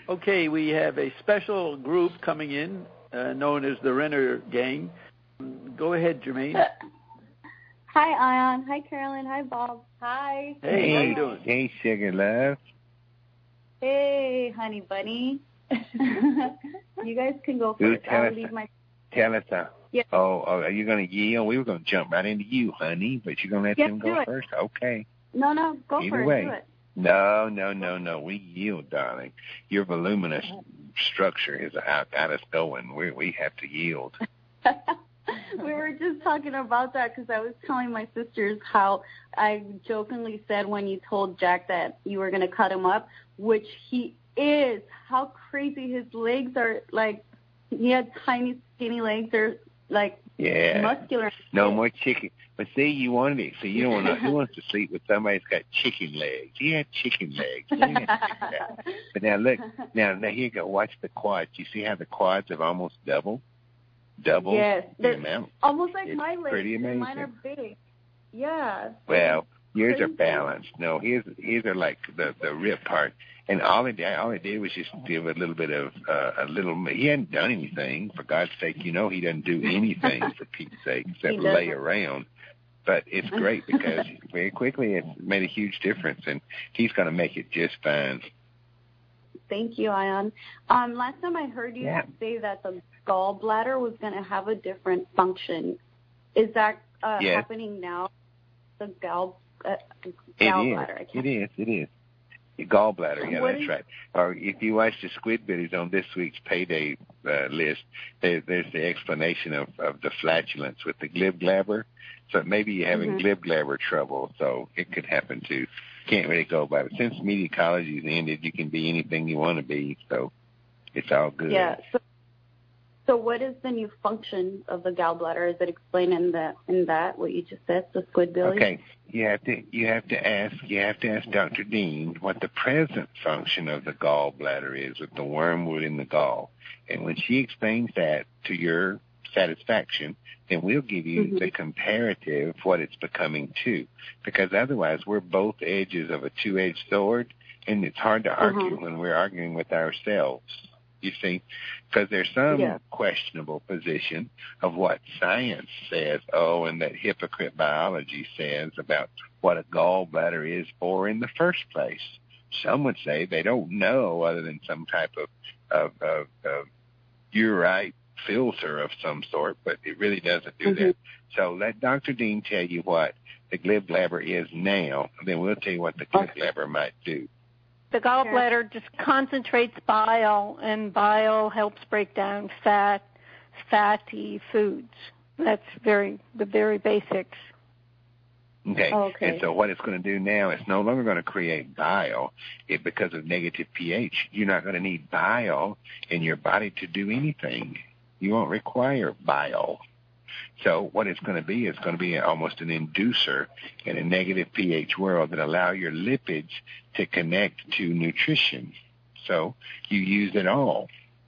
Okay, we have a special group coming in, known as the Renner Gang. Go ahead, Jermaine. Hi, Ion. Hi, Carolyn. Hi, Bob. Hi. Hey, how you doing? Hey, sugar love. Hey, honey bunny. You guys can go first. I'll leave my... Tell us. Yeah. Oh, are you going to yield? We were going to jump right into you, honey, but you're going to let them go first? Okay. No, go Either for way. it. Do it. No. We yield, darling. Your voluminous structure has got us going. We have to yield. We were just talking about that because I was telling my sisters how I jokingly said when you told Jack that you were going to cut him up, which he is. How crazy his legs are. Like, he had tiny, skinny legs. They're, like, muscular. No more chicken. But see, you wanted it. So you don't want to. Who wants to sleep with somebody that's got chicken legs? He had chicken legs. But now look. Now here you go. Watch the quads. You see how the quads have almost doubled? Yes, the amount. Almost like my legs. Pretty amazing. Mine are big. Yeah. Well, yours crazy. are balanced. No, his are like the rib part. And all it did was just give a little bit of He hadn't done anything, for God's sake. You know, he doesn't do anything for Pete's sake except lay around. But it's great because very quickly it made a huge difference, and he's going to make it just fine. Thank you, Ion. Last time I heard you say that the gallbladder was going to have a different function. Is that happening now? The gallbladder. It is. Your gallbladder, that's right. Or if you watch the Squidbillies on this week's payday list, there's the explanation of the flatulence with the glib-glabber. So maybe you're having glib-glabber trouble, so it could happen too. Can't really go by it. Since media college's ended, you can be anything you want to be, so it's all good. Yeah. So what is the new function of the gallbladder? Is it explained in that what you just said, the Squidbillies? Okay. You have to ask Dr. Dean what the present function of the gallbladder is with the wormwood in the gall. And when she explains that to your satisfaction, then we'll give you the comparative, what it's becoming to. Because otherwise we're both edges of a two-edged sword, and it's hard to argue when we're arguing with ourselves. You see, because there's some questionable position of what science says, and that hypocrite biology says about what a gallbladder is for in the first place. Some would say they don't know other than some type of urite filter of some sort, but it really doesn't do that. So let Dr. Dean tell you what the glib-glabber is now, and then we'll tell you what the glib-glabber might do. The gallbladder just concentrates bile, and bile helps break down fatty foods. That's the very basics. Okay. And so what it's going to do now, it's no longer going to create bile because of negative pH. You're not going to need bile in your body to do anything. You won't require bile. So what it's going to be, almost an inducer in a negative pH world that allow your lipids to connect to nutrition. So you use it all.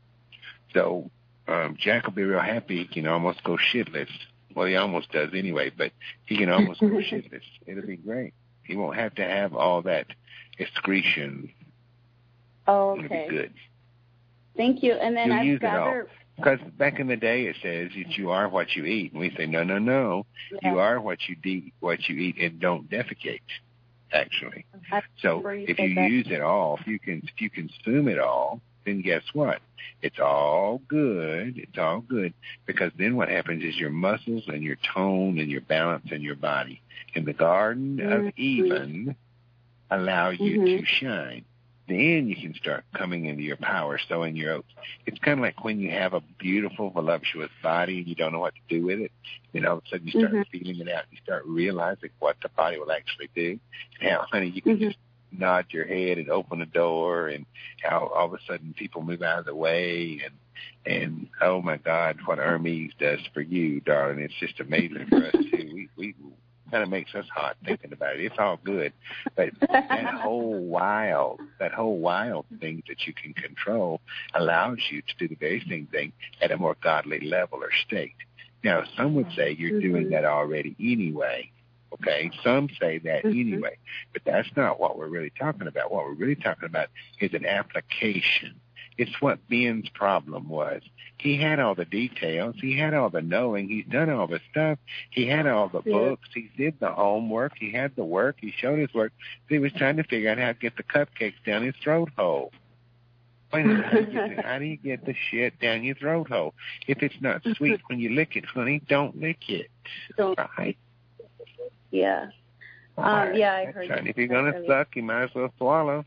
So Jack will be real happy. He can almost go shitless. Well, he almost does anyway, but he can almost go shitless. It'll be great. He won't have to have all that excretion. Oh, okay. It'll be good. Thank you. And then I've got because back in the day it says that you are what you eat, and we say no. Yeah. You are what you eat, and don't defecate. Actually, so if you use it all, if you consume it all, then guess what? It's all good. It's all good, because then what happens is your muscles and your tone and your balance in your body in the Garden of Eden allow you to shine. Then you can start coming into your power, sowing your oats. It's kind of like when you have a beautiful, voluptuous body and you don't know what to do with it. Then all of a sudden you start feeling it out. You start realizing what the body will actually do. And how, honey, you can just nod your head and open the door, and how all of a sudden people move out of the way. And oh, my God, what Hermes does for you, darling. It's just amazing for us, too. We kind of makes us hot thinking about it. It's all good, but that whole wild thing that you can control allows you to do the very same thing at a more godly level or state. Now, some would say you're doing that already anyway. Okay, some say that anyway, but that's not what we're really talking about. What we're really talking about is an application. It's what Ben's problem was. He had all the details. He had all the knowing. He's done all the stuff. He had all the books. He did the homework. He had the work. He showed his work. So he was trying to figure out how to get the cupcakes down his throat hole. How do you get the shit down your throat hole? If it's not sweet when you lick it, honey, don't lick it. Right? Yeah. Right. Yeah, I heard that. If you're going to suck, you might as well swallow.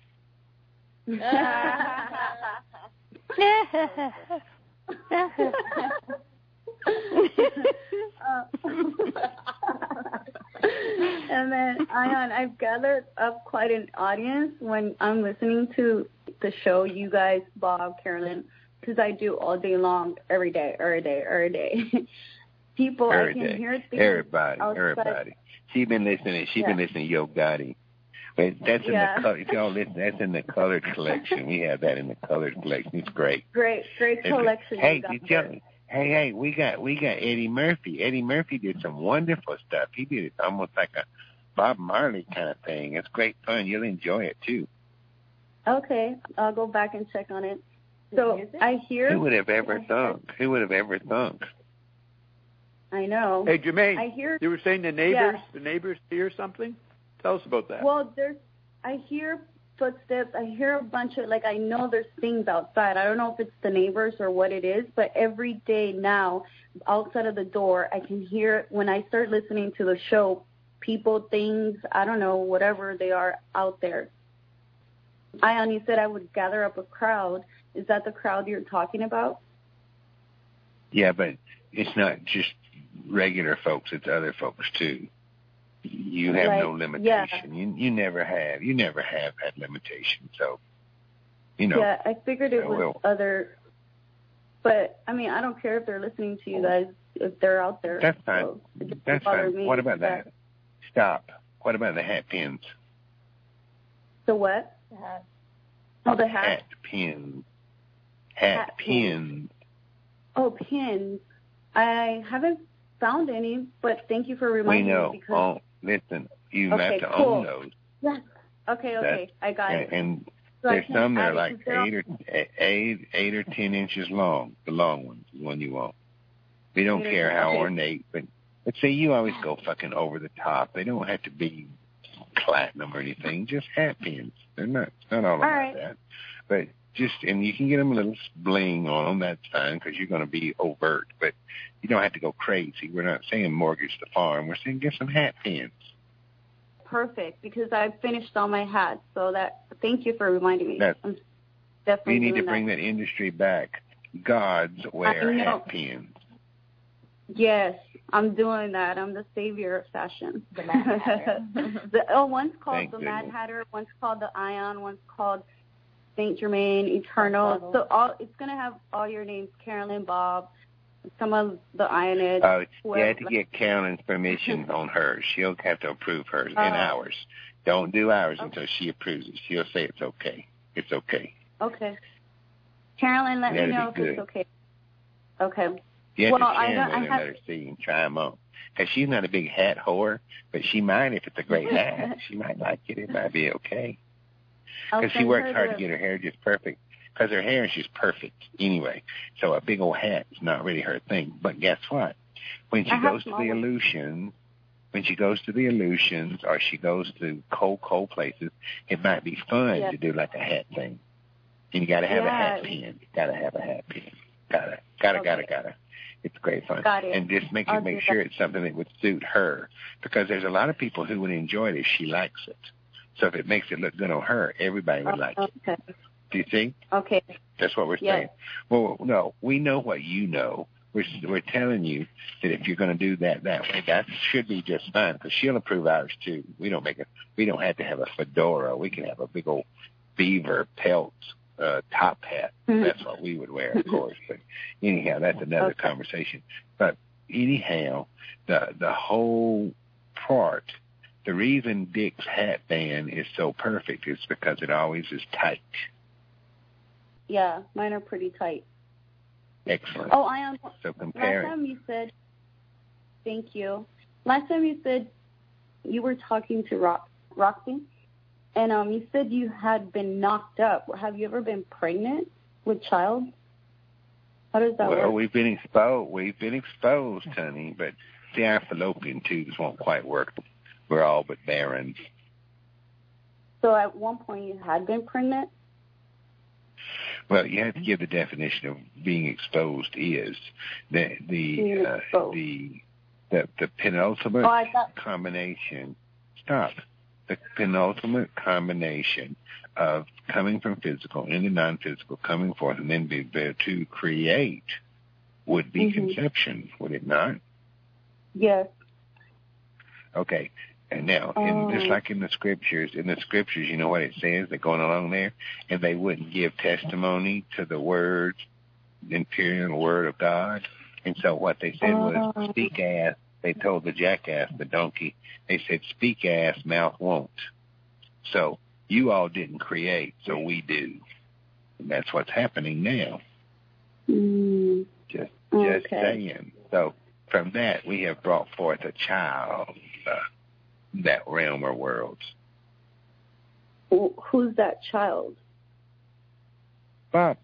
And then, Ion, I've gathered up quite an audience when I'm listening to the show, you guys, Bob, Carolyn, because I do all day long, every day. People, I can hear it. Everybody. She's been listening to Yo Gotti. But that's in the color. If y'all listen, that's in the colored collection. We have that in the colored collection. It's great. Great collection. Hey, we got Eddie Murphy. Eddie Murphy did some wonderful stuff. He did it almost like a Bob Marley kind of thing. It's great fun. You'll enjoy it too. Okay, I'll go back and check on it. So I hear. Who would have ever thunk? I know. Hey, Jermaine, I hear. You were saying the neighbors hear something? Tell us about that. Well, I hear footsteps. I hear a bunch of, I know there's things outside. I don't know if it's the neighbors or what it is, but every day now, outside of the door, I can hear, when I start listening to the show, people, things, I don't know, whatever they are out there. Ion, you said I would gather up a crowd. Is that the crowd you're talking about? Yeah, but it's not just regular folks. It's other folks, too. You have no limitation. Yeah. You never have. You never have had limitation. So, Yeah, I figured it was other. But, I mean, I don't care if they're listening to you guys, if they're out there. That's fine. That's fine. What about that? Stop. What about the hat pins? The what? The hat. Oh, the hat. Hat pins. Hat pins. Oh, pins. I haven't found any, but thank you for reminding me. We know. Listen, you have to own those. Yes. Okay. I got it. And so there's some that are like 8 or 10 inches long. The long ones, the one you want. We don't care how ornate, but let's say you always go fucking over the top. They don't have to be platinum or anything. Just hat pins. They're not. It's not all about that. But and you can get them a little bling on them. That's fine because you're going to be overt. But you don't have to go crazy. We're not saying mortgage the farm. We're saying get some hat pins. Perfect, because I finished all my hats. So thank you for reminding me. I'm definitely we need to bring that industry back. Gods wear hat pins. Yes, I'm doing that. I'm the savior of fashion. The Mad Hatter. One's called the Mad Hatter. One's called the Ion. One's called Saint Germain, Eternal. So it's going to have all your names, Carolyn, Bob, some of the Ionids. You have to get Carolyn's permission on hers. She'll have to approve hers and ours. Don't do ours until she approves it. She'll say it's okay. It's okay. Okay. Carolyn, let me know if it's okay. Okay. You have to share with her and let her see and try them on. Because she's not a big hat whore, but she might if it's a great hat. She might like it. It might be okay. Because she works hard to get her hair just perfect. Because her hair is just perfect anyway. So a big old hat is not really her thing. But guess what? When she goes to the Illusions, or she goes to cold places, it might be fun to do like a hat thing. And you got to have a hat pin. You got to have a hat pin. Gotta. It's great fun. And just make sure it's something that would suit her. Because there's a lot of people who would enjoy it if she likes it. So if it makes it look good on her, everybody would like it. Do you see? Okay. That's what we're saying. Well, no, we know what you know. We're telling you that if you're going to do that way, that should be just fine because she'll approve ours too. We don't have to have a fedora. We can have a big old beaver pelt top hat. That's what we would wear, of course. But anyhow, that's another conversation. But anyhow, the whole part. The reason Dick's hat band is so perfect is because it always is tight. Yeah, mine are pretty tight. Excellent. Oh, Ion. So compare. Last time you said, thank you. Last time you said you were talking to Roxy, and you said you had been knocked up. Have you ever been pregnant? with child? How does that work? Well, we've been exposed, honey, but see, our fallopian tubes won't quite work. We're all but barren. So at one point you had been pregnant? Well, you have to give the definition of being exposed is the penultimate combination. Stop. The penultimate combination of coming from physical into non-physical, coming forth, and then be there to create would be conception, would it not? Yes. Okay. And now, just like in the scriptures, you know what it says? They're going along there, and they wouldn't give testimony to the word, the imperial word of God. And so what they said was, speak ass. They told the jackass, the donkey, they said, speak ass, mouth won't. So you all didn't create, so we do. And that's what's happening now. Just saying. So from that, we have brought forth a child, that realm or worlds. Who's that child? Bob.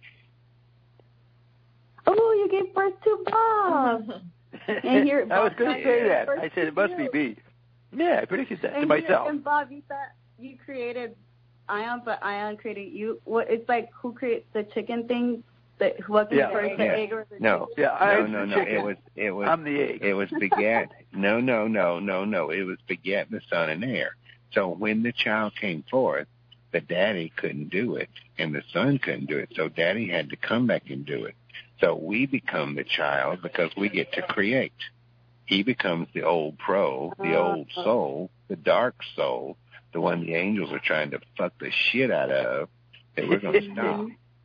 Oh, you gave birth to Bob. And here, I was going to say that. I said it must be me. Yeah, I predicted that to myself. And Bob, you thought you created Ion, but Ion created you. What? It's like who creates the chicken thing? What came first, the egg or the chicken? No. It was. I'm the egg. It was begat. No. It was begat the son and heir. So when the child came forth, the daddy couldn't do it, and the son couldn't do it. So daddy had to come back and do it. So we become the child because we get to create. He becomes the old the old soul, the dark soul, the one the angels are trying to fuck the shit out of, that we're going to stop.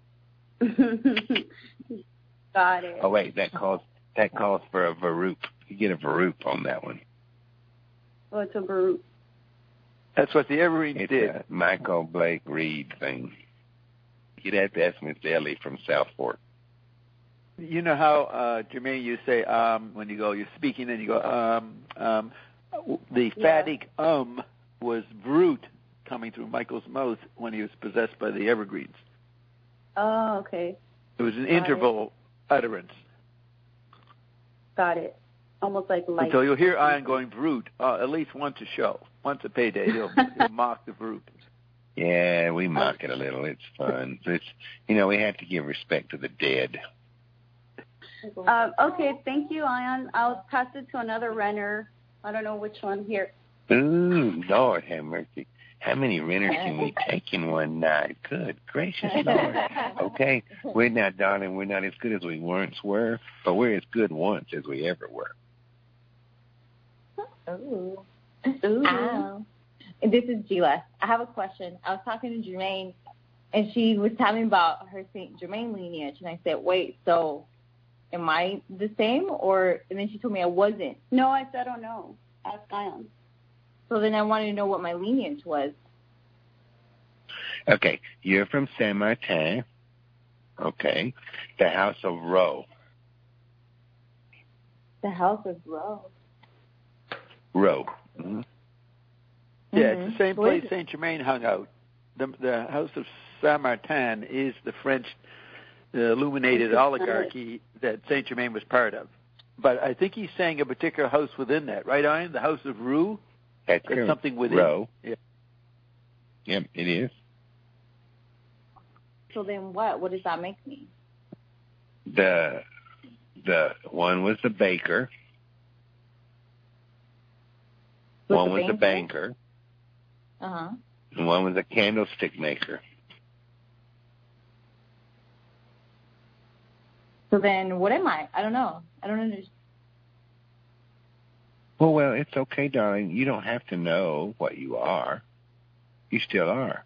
Got it. Oh wait, that calls for a Varoop. You get a Varoop on that one. What's a Varoop? That's what the Evereeds did. It's a Michael Blake Reed thing. You'd have to ask Miss Ellie from Southport. You know how, Jermaine, you say when you're speaking, and you go the phatic was brute coming through Michael's mouth when he was possessed by the Evergreens. Oh, okay. It was an interval utterance. Got it. Almost like light. So you'll hear Ion going brute at least once a show. Once a payday, he'll mock the brute. Yeah, we mock it a little. It's fun. It's we have to give respect to the dead. Okay, thank you, Ion. I'll pass it to another renner. I don't know which one here. Ooh, Lord have mercy. How many renters can we take in one night? Good gracious, Lord. Okay, we're not as good as we once were, but we're as good once as we ever were. Ooh. Ow. And this is Gila. I have a question. I was talking to Jermaine, and she was telling me about her St. Germain lineage, and I said, wait, so am I the same? And then she told me I wasn't. No, I said, I don't know. Ask Ion. So then I wanted to know what my lineage was. Okay, you're from Saint Martin. Okay, the House of Roe. The House of Roe. Roe. Mm-hmm. Yeah, it's the same place Saint Germain hung out. The House of Saint Martin is the French illuminated oligarchy that Saint Germain was part of. But I think he's saying a particular house within that, right, Ian? The House of Roux? That's true. Something within. Roe. Yeah. Yep, it is. So then what? What does that make me? The one was the baker. One was the banker. Uh-huh. And one was a candlestick maker. So then what am I? I don't know. I don't understand. Well, it's okay, darling. You don't have to know what you are. You still are.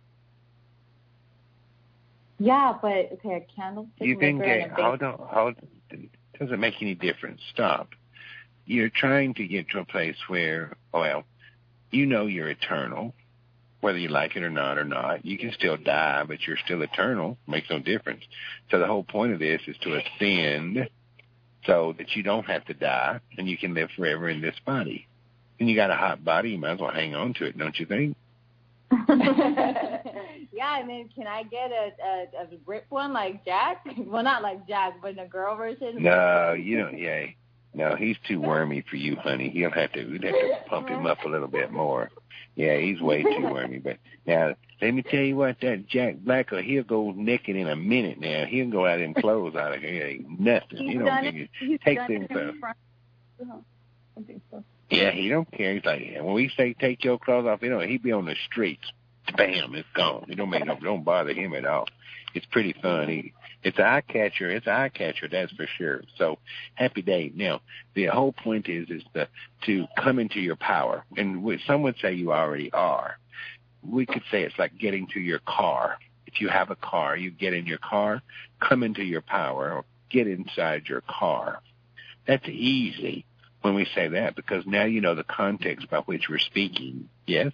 Yeah, but, okay, a candlestick you maker can get, and a baker. Hold on. It doesn't make any difference. Stop. You're trying to get to a place where, you're eternal, whether you like it or not. You can still die, but you're still eternal. Makes no difference. So the whole point of this is to ascend so that you don't have to die and you can live forever in this body. And you got a hot body, you might as well hang on to it, don't you think? yeah, and then can I get a ripped one like Jack? Well, not like Jack, but a girl version. No, you don't. Yeah, no, he's too wormy for you, honey. We'd have to pump him up a little bit more. Yeah, he's way too wormy. But now, let me tell you what, that Jack Blacker, he'll go naked in a minute. Now he'll go out in clothes out of here. Ain't nothing. He don't think it takes himself. I think so. Yeah, he don't care. He's like, when we say take your clothes off, he'd be on the streets. Bam, it's gone. It don't bother him at all. It's pretty fun. It's an eye catcher. It's an eye catcher, that's for sure. So happy day. Now, the whole point is to come into your power. And some would say you already are. We could say it's like getting to your car. If you have a car, you get in your car, come into your power, or get inside your car. That's easy when we say that, because now you know the context by which we're speaking. Yes?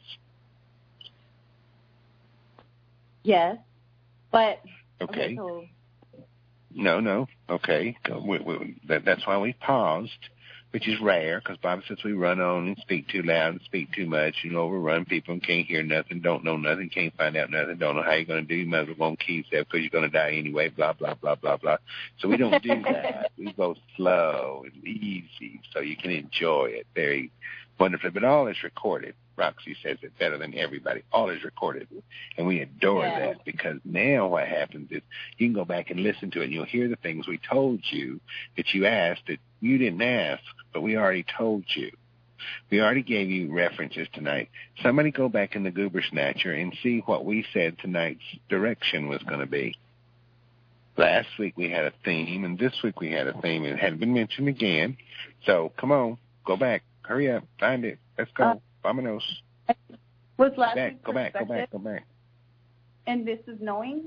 Yes, but... Okay. So... No. Okay. That's why we paused, which is rare, because Bob says we run on and speak too loud and speak too much and overrun people and can't hear nothing, don't know nothing, can't find out nothing, don't know how you're going to do. You might as well go on keys there because you're going to die anyway, blah, blah, blah, blah, blah. So we don't do that. We go slow and easy so you can enjoy it very wonderfully. But all is recorded. Roxy says it better than everybody. All is recorded. And we adore that, because now what happens is you can go back and listen to it, and you'll hear the things we told you that you asked that you didn't ask, but we already told you. We already gave you references tonight. Somebody go back in the Goober Snatcher and see what we said tonight's direction was going to be. Last week we had a theme, and this week we had a theme, and it hadn't been mentioned again. So come on, go back. Hurry up. Find it. Let's go. Vámonos. Was last week's go back. And this is knowing?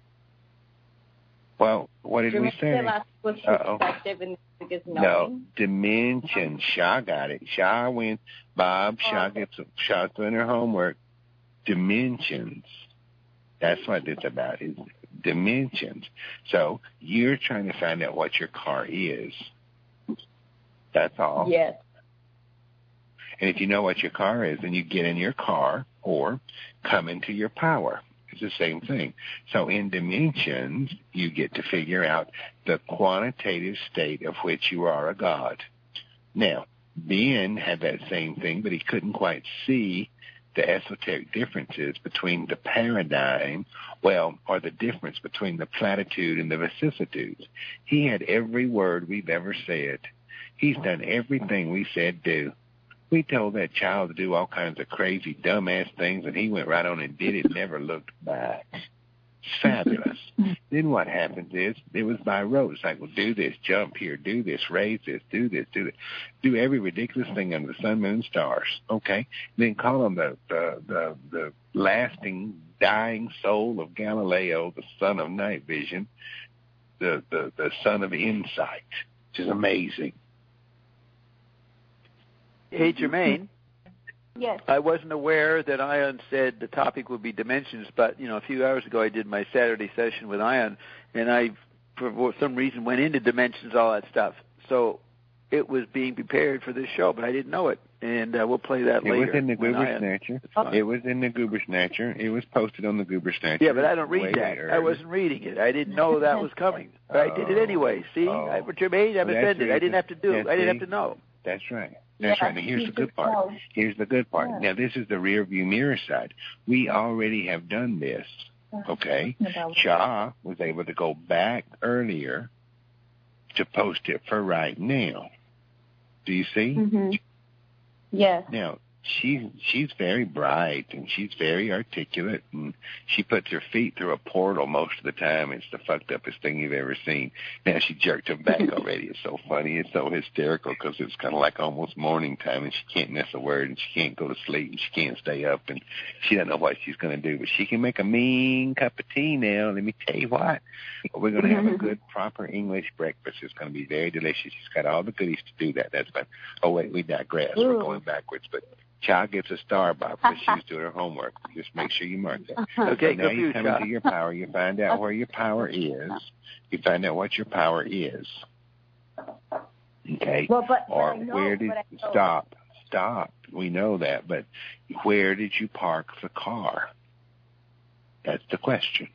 Well, what did we say? Last was perspective and this is knowing. No, dimension. Shaw got it. Shaw went. Bob, Shaw Shaw's doing her homework. Dimensions. That's what it's about, is dimensions. So you're trying to find out what your car is. That's all. Yes. And if you know what your car is, then you get in your car or come into your power. It's the same thing. So in dimensions, you get to figure out the quantitative state of which you are a God. Now, Ben had that same thing, but he couldn't quite see the esoteric differences between the paradigm, or the difference between the platitude and the vicissitudes. He had every word we've ever said. He's done everything we said do. We told that child to do all kinds of crazy, dumbass things, and he went right on and did it, never looked back. Fabulous. Then what happens is, it was by rote. It's like, well, do this, jump here, do this, raise this, do this, do that. Do every ridiculous thing under the sun, moon, stars. Okay? Then call him the lasting, dying soul of Galileo, the son of night vision, the son of insight, which is amazing. Hey, Jermaine. Yes. I wasn't aware that Ion said the topic would be dimensions, but, a few hours ago I did my Saturday session with Ion, and I, for some reason, went into dimensions, all that stuff. So it was being prepared for this show, but I didn't know it, and we'll play that later. It was in the Goober Snatcher. It was in the Goober Snatcher. It was posted on the Goober Snatcher. Yeah, but I don't read that. I wasn't reading it. I didn't know that was coming. But I did it anyway. See, Jermaine, I'm offended. I didn't have to do it. I didn't have to know. That's right. That's right. Now, here's the good part. Here's the good part. Now, this is the rear view mirror side. We already have done this, okay? Shaw was able to go back earlier to post it for right now. Do you see? Mm-hmm. Yes. Now, she's very bright, and she's very articulate, and she puts her feet through a portal most of the time. It's the fucked upest thing you've ever seen. Now, she jerked her back already. It's so funny. It's so hysterical, because it's kind of like almost morning time, and she can't miss a word, and she can't go to sleep, and she can't stay up, and she doesn't know what she's going to do. But she can make a mean cup of tea now. Let me tell you what. We're going to have a good, proper English breakfast. It's going to be very delicious. She's got all the goodies to do that. That's fine. Oh, wait, we digress. We're going backwards, but Child gets a star, Bob, because she's doing her homework. Just make sure you mark that. Okay, so now you come into your power. You find out where your power is. You find out what your power is. Okay? Well, Stop. We know that, but where did you park the car? That's the question.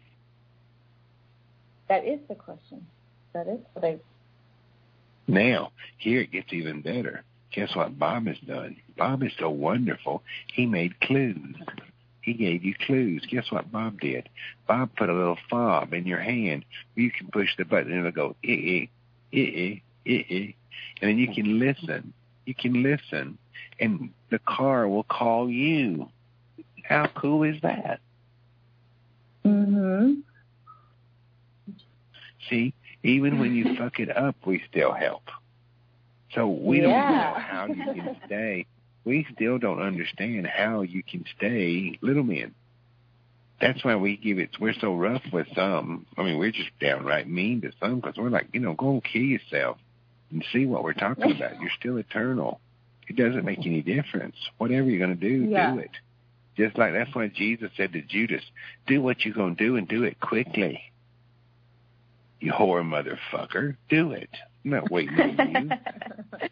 That is the question. That is what I... Now, here it gets even better. Guess what Bob has done? Bob is so wonderful, he made clues. He gave you clues. Guess what Bob did? Bob put a little fob in your hand where you can push the button and it'll go, and then you can listen. You can listen, and the car will call you. How cool is that? Mm-hmm. See, even when you fuck it up, we still help. So we don't know how you can stay. We still don't understand how you can stay little men. That's why we give it, we're so rough with some. I mean, we're just downright mean to some because we're like, go and kill yourself and see what we're talking about. You're still eternal. It doesn't make any difference. Whatever you're going to do, do it. Just like that's why Jesus said to Judas, do what you're going to do and do it quickly. You whore motherfucker, do it. I'm not waiting on you.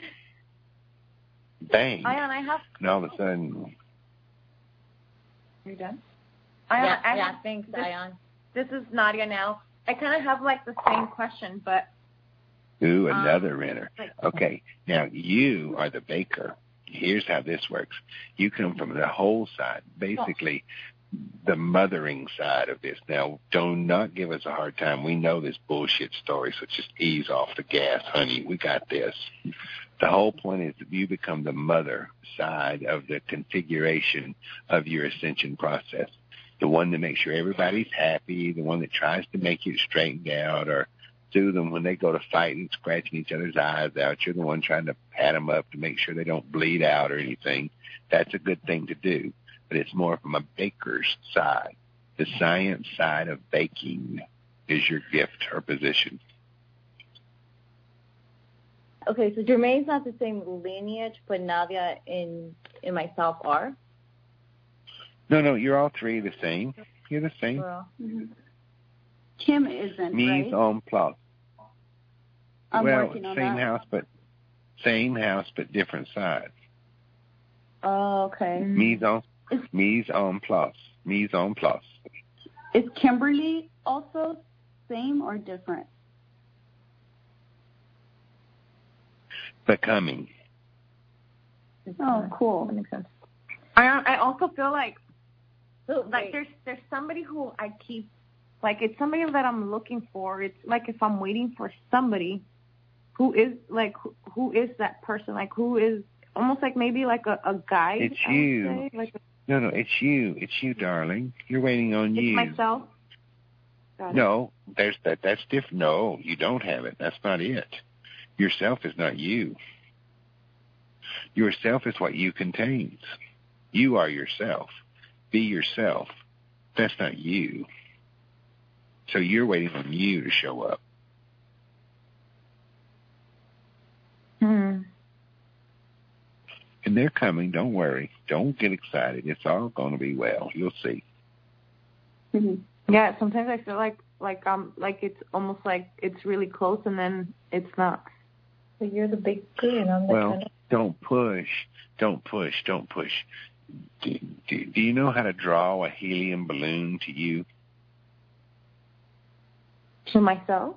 Bang. Ayan, and all of a sudden. You're done? Thanks, Ayan. This is Nadia now. I kind of have like the same question, but... Ooh, another renter. Okay, now you are the baker. Here's how this works. You come from the whole side, basically the mothering side of this. Now, do not give us a hard time. We know this bullshit story, so just ease off the gas, honey. We got this. The whole point is that you become the mother side of the configuration of your ascension process. The one that makes sure everybody's happy, the one that tries to make it straightened out or soothe them when they go to fight and scratching each other's eyes out. You're the one trying to pat them up to make sure they don't bleed out or anything. That's a good thing to do, but it's more from a baker's side. The science side of baking is your gift or position. Okay, so Jermaine's not the same lineage, but Nadia and myself are? No, you're all three the same. You're the same. Mm-hmm. Kim isn't, Mise en place. I'm well, working on same that. Same house, but different sides. Oh, okay. Mise en place. Mise en place. Is Kimberly also same or different? Becoming. Oh, cool. That makes sense. I also feel like there's somebody who I keep, like it's somebody that I'm looking for. It's like if I'm waiting for somebody who is like who is that person? Like who is almost like maybe like a guide. It's you. No, it's you. It's you, darling. You're waiting on you. It's myself. No, that's different. No, you don't have it. That's not it. Yourself is not you. Yourself is what you contains. You are yourself. Be yourself. That's not you. So you're waiting on you to show up. Hmm. And they're coming. Don't worry. Don't get excited. It's all going to be well. You'll see. Mm-hmm. Yeah, sometimes I feel like it's almost like it's really close and then it's not. So you're the big girl and I'm the well, kind of... Don't push. Don't push. Don't push. Do you know how to draw a helium balloon to you? To myself?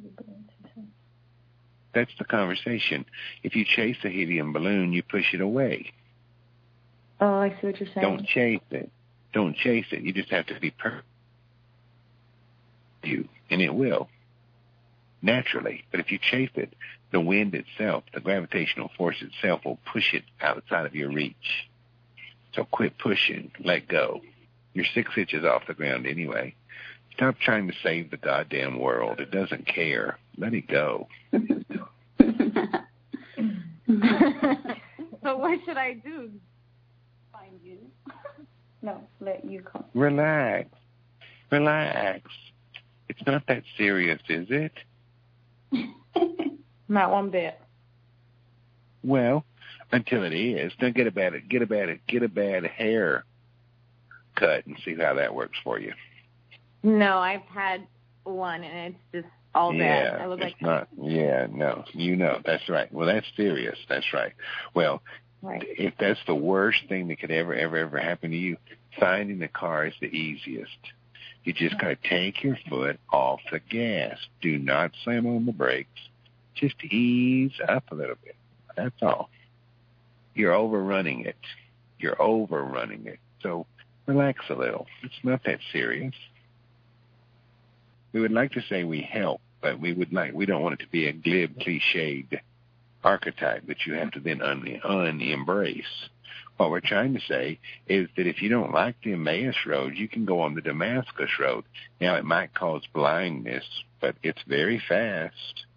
That's the conversation. If you chase a helium balloon, you push it away. Oh, I see what you're saying. Don't chase it. Don't chase it. You just have to be perfect. And it will. Naturally. But if you chase it, the wind itself, the gravitational force itself will push it outside of your reach. So quit pushing. Let go. You're 6 inches off the ground anyway. Stop trying to save the goddamn world. It doesn't care. Let it go. So what should I do? Find you. No, let you come. Relax. It's not that serious, is it? Not one bit. Well, until it is. Then get a bad hair cut and see how that works for you. No, I've had one and it's just all bad. I look like not. Yeah, no, you know that's right. Well, that's serious. That's right. Well, if that's the worst thing that could ever happen to you, finding the car is the easiest. You just got to take your foot off the gas. Do not slam on the brakes. Just ease up a little bit. That's all. You're overrunning it. So relax a little. It's not that serious. We would like to say we help, but we don't want it to be a glib, cliched archetype that you have to then un-embrace. What we're trying to say is that if you don't like the Emmaus Road, you can go on the Damascus Road. Now, it might cause blindness, but it's very fast.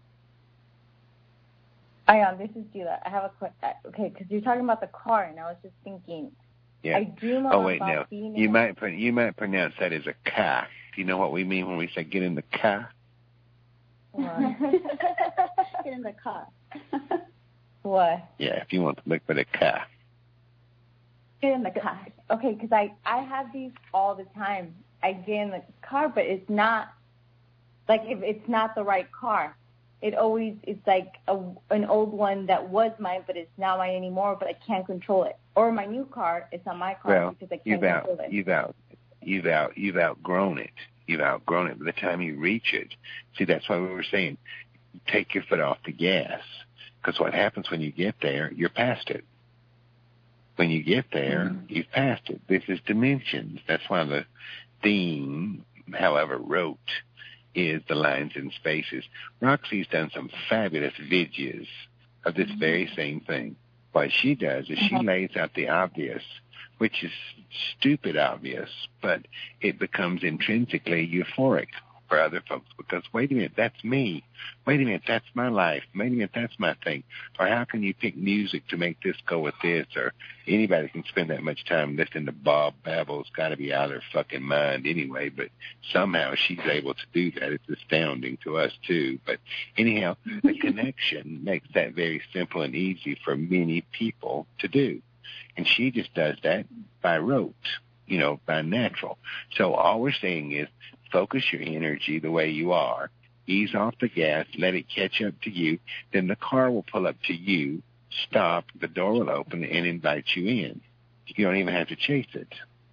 This is Gila. I have a question. Okay, because you're talking about the car, and I was just thinking. Yeah. I dream about being. You might pronounce that as a car. Do you know what we mean when we say get in the car? What? Get in the car. What? Yeah, if you want to look for the car. Get in the car. Okay, because I have these all the time. I get in the car, but it's not like if it's not the right car. It's like an old one that was mine, but it's not mine anymore, but I can't control it. Or my new car, it's not my car because I can't control it. You've outgrown it. You've outgrown it by the time you reach it. See, that's why we were saying take your foot off the gas, because what happens when you get there, you're past it. When you get there, you've passed it. This is dimensions. That's why the theme, however wrote, is the lines and spaces. Roxy's done some fabulous videos of this very same thing. What she does is she lays out the obvious, which is stupid obvious, but it becomes intrinsically euphoric for other folks because, wait a minute, that's me. Wait a minute, that's my life. Wait a minute, that's my thing. Or how can you pick music to make this go with this? Or anybody can spend that much time listening to Bob Babel. It's got to be out of their fucking mind anyway, but somehow she's able to do that. It's astounding to us, too. But anyhow, the connection makes that very simple and easy for many people to do. And she just does that by rote, by natural. So all we're saying is focus your energy the way you are. Ease off the gas. Let it catch up to you. Then the car will pull up to you, stop, the door will open, and invite you in. You don't even have to chase it.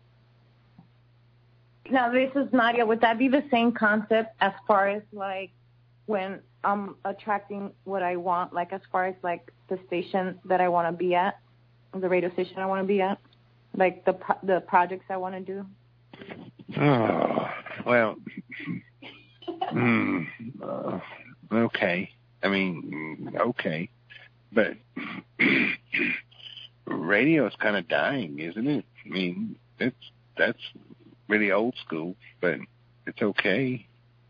Now, this is Nadia. Would that be the same concept as far as, like, when I'm attracting what I want, like, as far as, like, the station that I want to be at, the radio station I want to be at, like the projects I want to do? Oh, well, okay. I mean, okay. But radio is kind of dying, isn't it? I mean, that's really old school, but it's okay.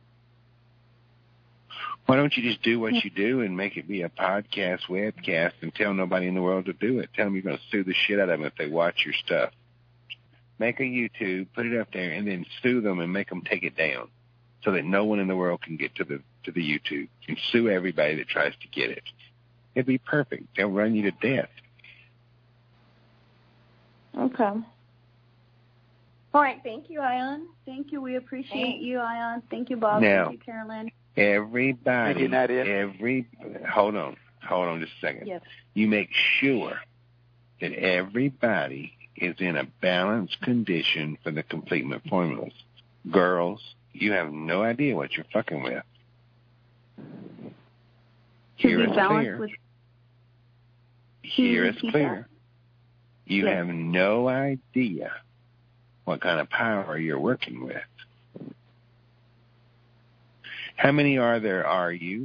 Why don't you just do what you do and make it be a podcast, webcast, and tell nobody in the world to do it? Tell them you're going to sue the shit out of them if they watch your stuff. Make a YouTube, put it up there, and then sue them and make them take it down so that no one in the world can get to the YouTube. And sue everybody that tries to get it. It'd be perfect. They'll run you to death. Okay. All right. Thank you, Ion. Thank you. We appreciate you, Ion. Thank you, Bob. Now, thank you, Carolyn. Everybody, hold on just a second. Yes. You make sure that everybody is in a balanced condition for the completement formulas. Girls, you have no idea what you're fucking with. Here is clear. Here is clear. You have no idea what kind of power you're working with. How many are you?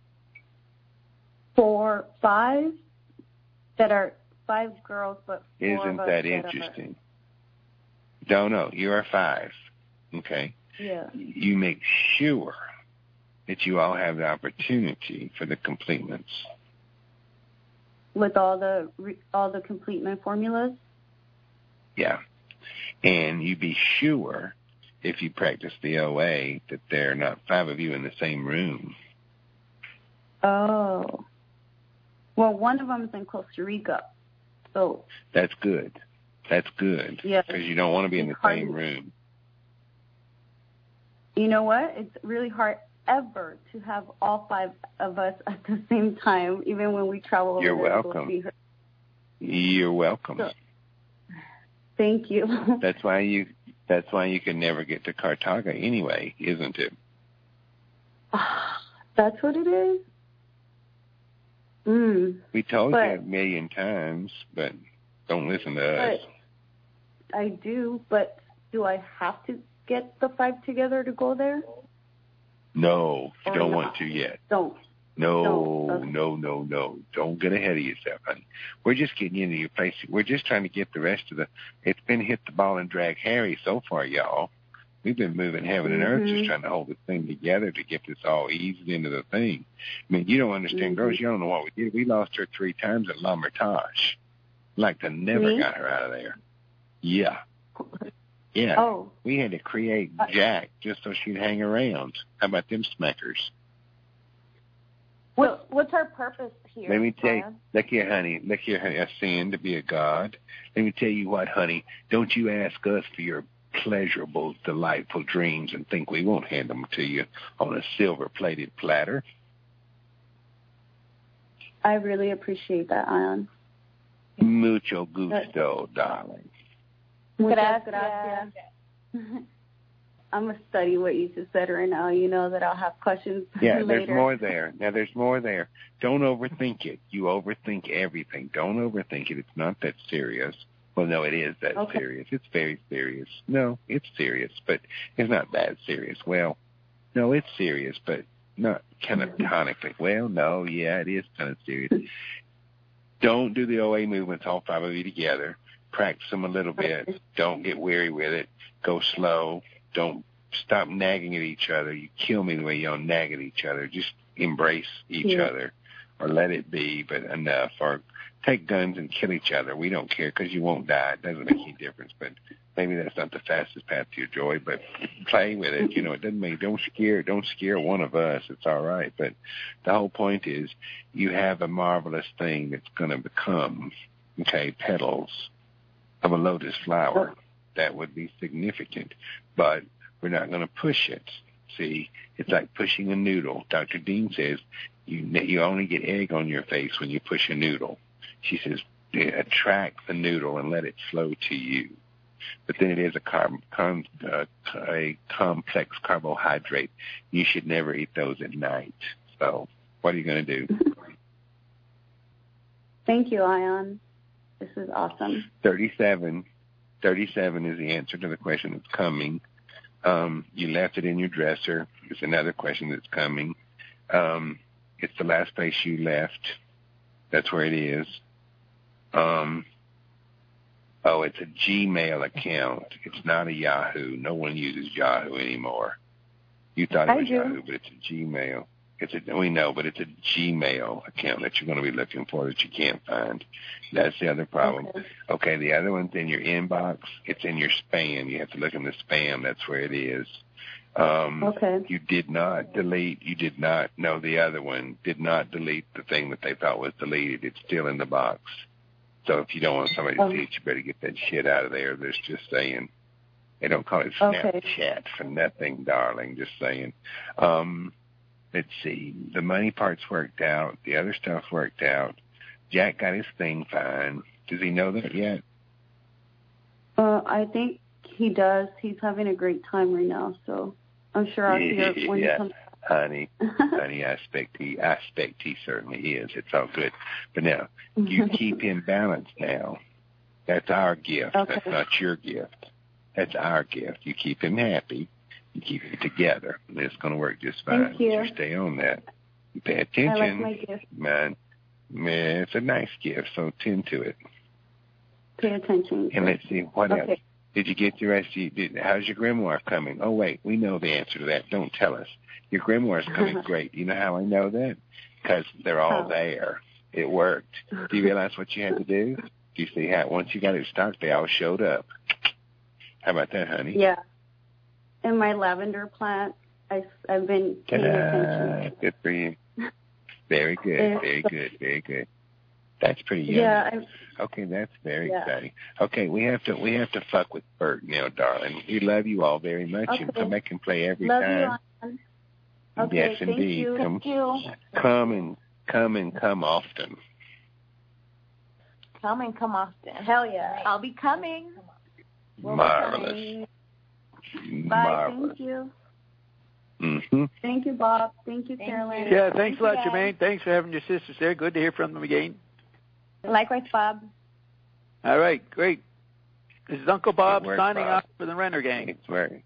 4, 5 that are 5 girls, but 4 Isn't that interesting? Don't know. You are 5. Okay. Yeah. You make sure that you all have the opportunity for the completements. With all the completement formulas? Yeah. And you be sure, if you practice the OA, that there are not 5 of you in the same room. Oh. Well, one of them is in Costa Rica. So That's good. Yeah. Because you don't want to be in the same room. You know what? It's really hard ever to have all 5 of us at the same time, even when we travel over You're there welcome. to go see her. You're welcome. So, thank you. That's why That's why you can never get to Cartaga anyway, isn't it? That's what it is? We told you a million times, but don't listen to us. I do, but do I have to get the 5 together to go there? No, you don't want to yet. Don't. No. Don't get ahead of yourself, honey. We're just getting into your place. We're just trying to get the rest of it's been hit the ball and drag Harry so far, y'all. We've been moving heaven and earth just trying to hold this thing together to get this all eased into the thing. I mean, you don't understand, girls. You don't know what we did. We lost her 3 times at La Mertage. Like to never got her out of there. Yeah. Yeah. Oh. We had to create Jack just so she'd hang around. How about them smackers? What's our purpose here? Let me tell you, look here, honey, a sin to be a god. Let me tell you what, honey, don't you ask us for your pleasurable, delightful dreams and think we won't hand them to you on a silver-plated platter. I really appreciate that, Ion. Mucho gusto, darling. Gracias. I'm going to study what you just said right now. You know that I'll have questions later. There's more there. Now, there's more there. Don't overthink it. You overthink everything. Don't overthink it. It's not that serious. Well, no, it is that serious. It's very serious. No, it's serious, but it's not that serious. Well, no, it's serious, but not canonically. Well, no, yeah, it is kind of serious. Don't do the OA movements, all 5 of you together. Practice them a little bit. Don't get weary with it. Go slow. Don't stop nagging at each other. You kill me the way y'all nag at each other. Just embrace each other, or let it be, but enough. Or take guns and kill each other. We don't care because you won't die. It doesn't make any difference, but maybe that's not the fastest path to your joy, but play with it. You know, it doesn't mean don't scare one of us. It's all right. But the whole point is you have a marvelous thing that's going to become, petals of a lotus flower. That would be significant, but we're not going to push it. See, it's like pushing a noodle. Dr. Dean says you only get egg on your face when you push a noodle. She says attract the noodle and let it flow to you. But then it is a complex carbohydrate. You should never eat those at night. So what are you going to do? Thank you, Ion. This is awesome. 37 is the answer to the question that's coming. You left it in your dresser. It's another question that's coming. It's the last place you left. That's where it is. It's a Gmail account. It's not a Yahoo. No one uses Yahoo anymore. You thought it was Yahoo, but it's a Gmail. We know, but it's a Gmail account that you're going to be looking for that you can't find. That's the other problem. Okay, the other one's in your inbox. It's in your spam. You have to look in the spam. That's where it is. You did not delete. The other one did not delete the thing that they thought was deleted. It's still in the box. So if you don't want somebody to see it, you better get that shit out of there. There's just saying. They don't call it Snapchat for nothing, darling. Just saying. Let's see. The money part's worked out. The other stuff worked out. Jack got his thing fine. Does he know that yet? I think he does. He's having a great time right now, so I'm sure I'll see her when he comes back. Honey, I expect he certainly is. It's all good. But now, you keep him balanced now. That's our gift. Okay. That's not your gift. That's our gift. You keep him happy. You keep it together, and it's going to work just fine. Thank you. You stay on that. You pay attention. I like my gift. Man, it's a nice gift, so tend to it. Pay attention. And let's see, what else? Did you get the rest? How's your grimoire coming? Oh, wait, we know the answer to that. Don't tell us. Your grimoire's coming great. You know how I know that? Because they're all there. It worked. Do you realize what you had to do? Do you see how once you got it stocked, they all showed up? How about that, honey? Yeah. And my lavender plant, I've been paying attention. Good for you. Very good. Very good. That's pretty young. Yeah. Okay, that's very exciting. Okay, we have to fuck with Bert now, darling. We love you all very much, and come back and play every time. You, okay, yes, indeed. Thank you. Come often. Come and come often. Hell yeah. I'll be coming. Marvelous. Bye. Thank you. Mm-hmm. Thank you, Bob. Thank you, Carolyn. Yeah, thanks a lot, Jermaine. Thanks for having your sisters there. Good to hear from them again. Likewise, Bob. All right, great. This is Uncle Bob signing Bob. off for the Renner Gang. It worked,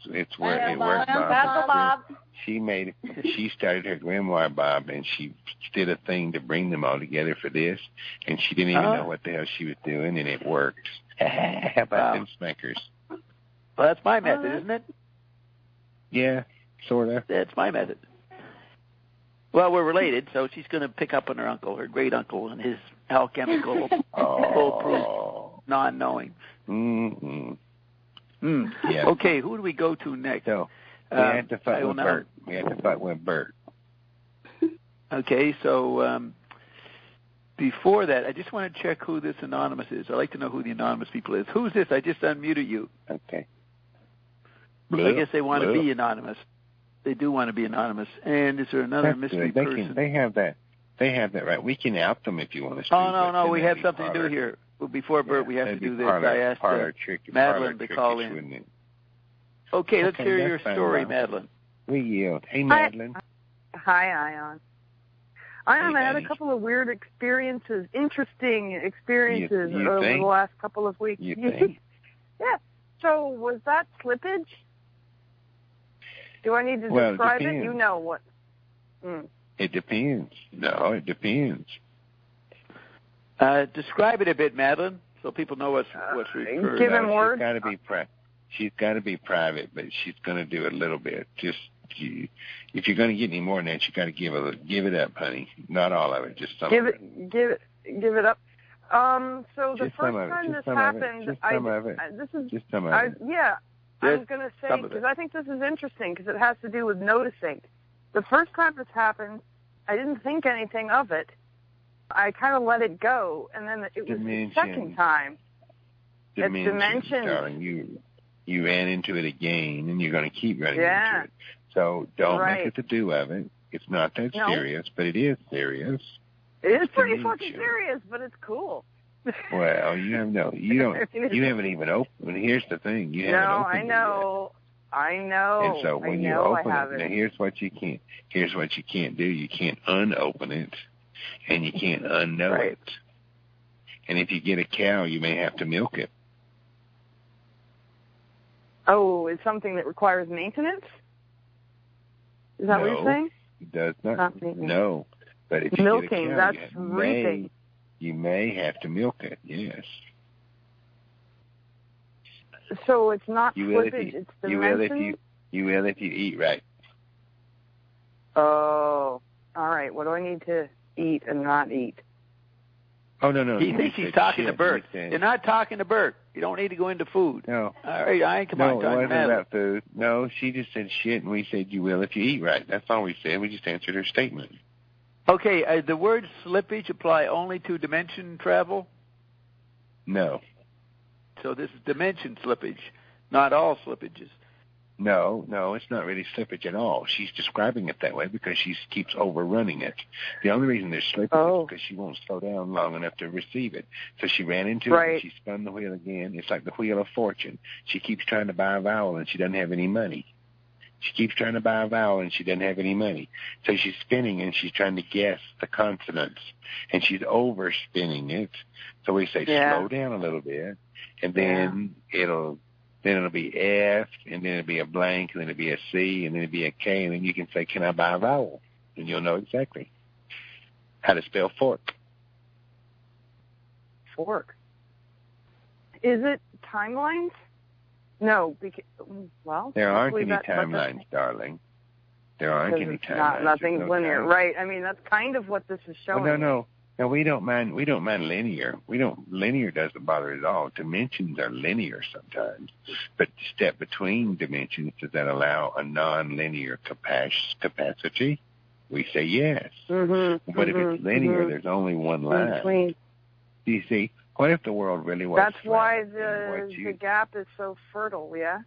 Bob. She started her grimoire, Bob, and she did a thing to bring them all together for this, and she didn't even know what the hell she was doing, and it worked. How about them smackers? Well, that's my method, isn't it? Yeah, sort of. That's my method. Well, we're related, so she's going to pick up on her uncle, her great uncle, and his alchemical, foolproof, non-knowing. Mm-hmm. Yeah. Okay, who do we go to next? So we had to fight with Bert. We had to fight with Bert. Okay, so before that, I just want to check who this anonymous is. I'd like to know who the anonymous people is. Who's this? I just unmuted you. Okay. I guess they want to be anonymous. They do want to be anonymous. And is there another mystery person? They have that. They have that right. We can out them if you want us to. Oh, no. We have something to do here. Well, before Bert, we have to do this. I asked Madeline to call in. Okay, let's hear your story, Madeline. We yield. Hey, Madeline. Hi, Ion. I had a couple of weird experiences, interesting experiences over the last couple of weeks. You think? Yeah. So was that slippage? Do I need to describe it? You know what. It depends. No, it depends. Describe it a bit, Madeline, so people know what's referred. Give him words. She's got to be private, but she's going to do it a little bit. Just if you're going to get any more than that, you got to give it up, honey. Not all of it, just some of it. Give it up. So the first time this happened, just some of it. Yeah, I was going to say, because I think this is interesting because it has to do with noticing. The first time this happened, I didn't think anything of it. I kind of let it go, and then it was the second time. Dimensions, darling. You ran into it again, and you're going to keep running into it. So don't make it the do of it. It's not that serious, but it is serious. It is pretty fucking serious, but it's cool. Well, you haven't even opened. Here's the thing: you haven't opened it yet. I know. And so when you open it, now here's what you can't. Here's what you can't do. You can't unopen it, and you can't unknow it. And if you get a cow, you may have to milk it. Oh, it's something that requires maintenance? Is that what you're saying? It does not. No. But if you milking, get a cow, that's reaping. You may have to milk it, yes. So it's not slippage, it's dimension? You will if you eat right. Oh, all right. What do I need to eat and not eat? Oh, no. He thinks he's talking to Bert. You're not talking to Bert. You don't need to go into food. No. All right, I ain't come on. No, it wasn't about food. No, she just said shit, and we said you will if you eat right. That's all we said. We just answered her statement. Okay, the word slippage apply only to dimension travel? No. So this is dimension slippage, not all slippages. No, it's not really slippage at all. She's describing it that way because she keeps overrunning it. The only reason there's slippage is because she won't slow down long enough to receive it. So she ran into it and she spun the wheel again. It's like the wheel of fortune. She keeps trying to buy a vowel and she doesn't have any money. She keeps trying to buy a vowel and she doesn't have any money. So she's spinning and she's trying to guess the consonants. And she's overspinning it. So we say slow down a little bit. And then it'll be F, and then it'll be a blank, and then it'll be a C, and then it'll be a K, and then you can say, can I buy a vowel? And you'll know exactly how to spell fork. Fork. Is it timelines? No, because, there aren't any timelines, darling. There aren't any timelines. Nothing's linear, right? I mean, that's kind of what this is showing. Well, no, we don't mind linear. Linear doesn't bother at all. Dimensions are linear sometimes, but the step between dimensions, does that allow a non-linear capacity? We say yes. But if it's linear, there's only one line. Do you see? What if the world really was That's flat? Why the gap is so fertile, yeah?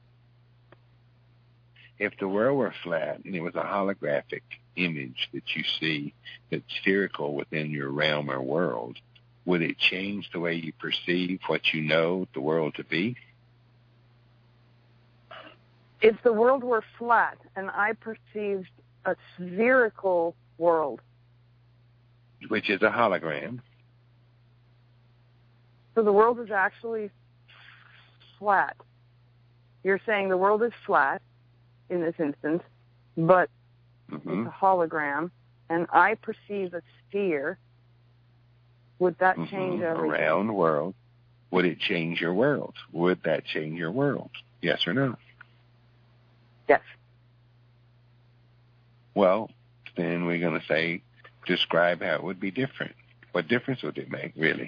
If the world were flat and it was a holographic image that you see that's spherical within your realm or world, would it change the way you perceive what you know the world to be? if the world were flat and I perceived a spherical world, which is a hologram. So the world is actually flat. You're saying the world is flat in this instance, but it's a hologram, and I perceive a sphere. Would that change everything? A round world. Would it change your world? Would that change your world? Yes or no? Yes. Well, then we're going to say, describe how it would be different. What difference would it make, really?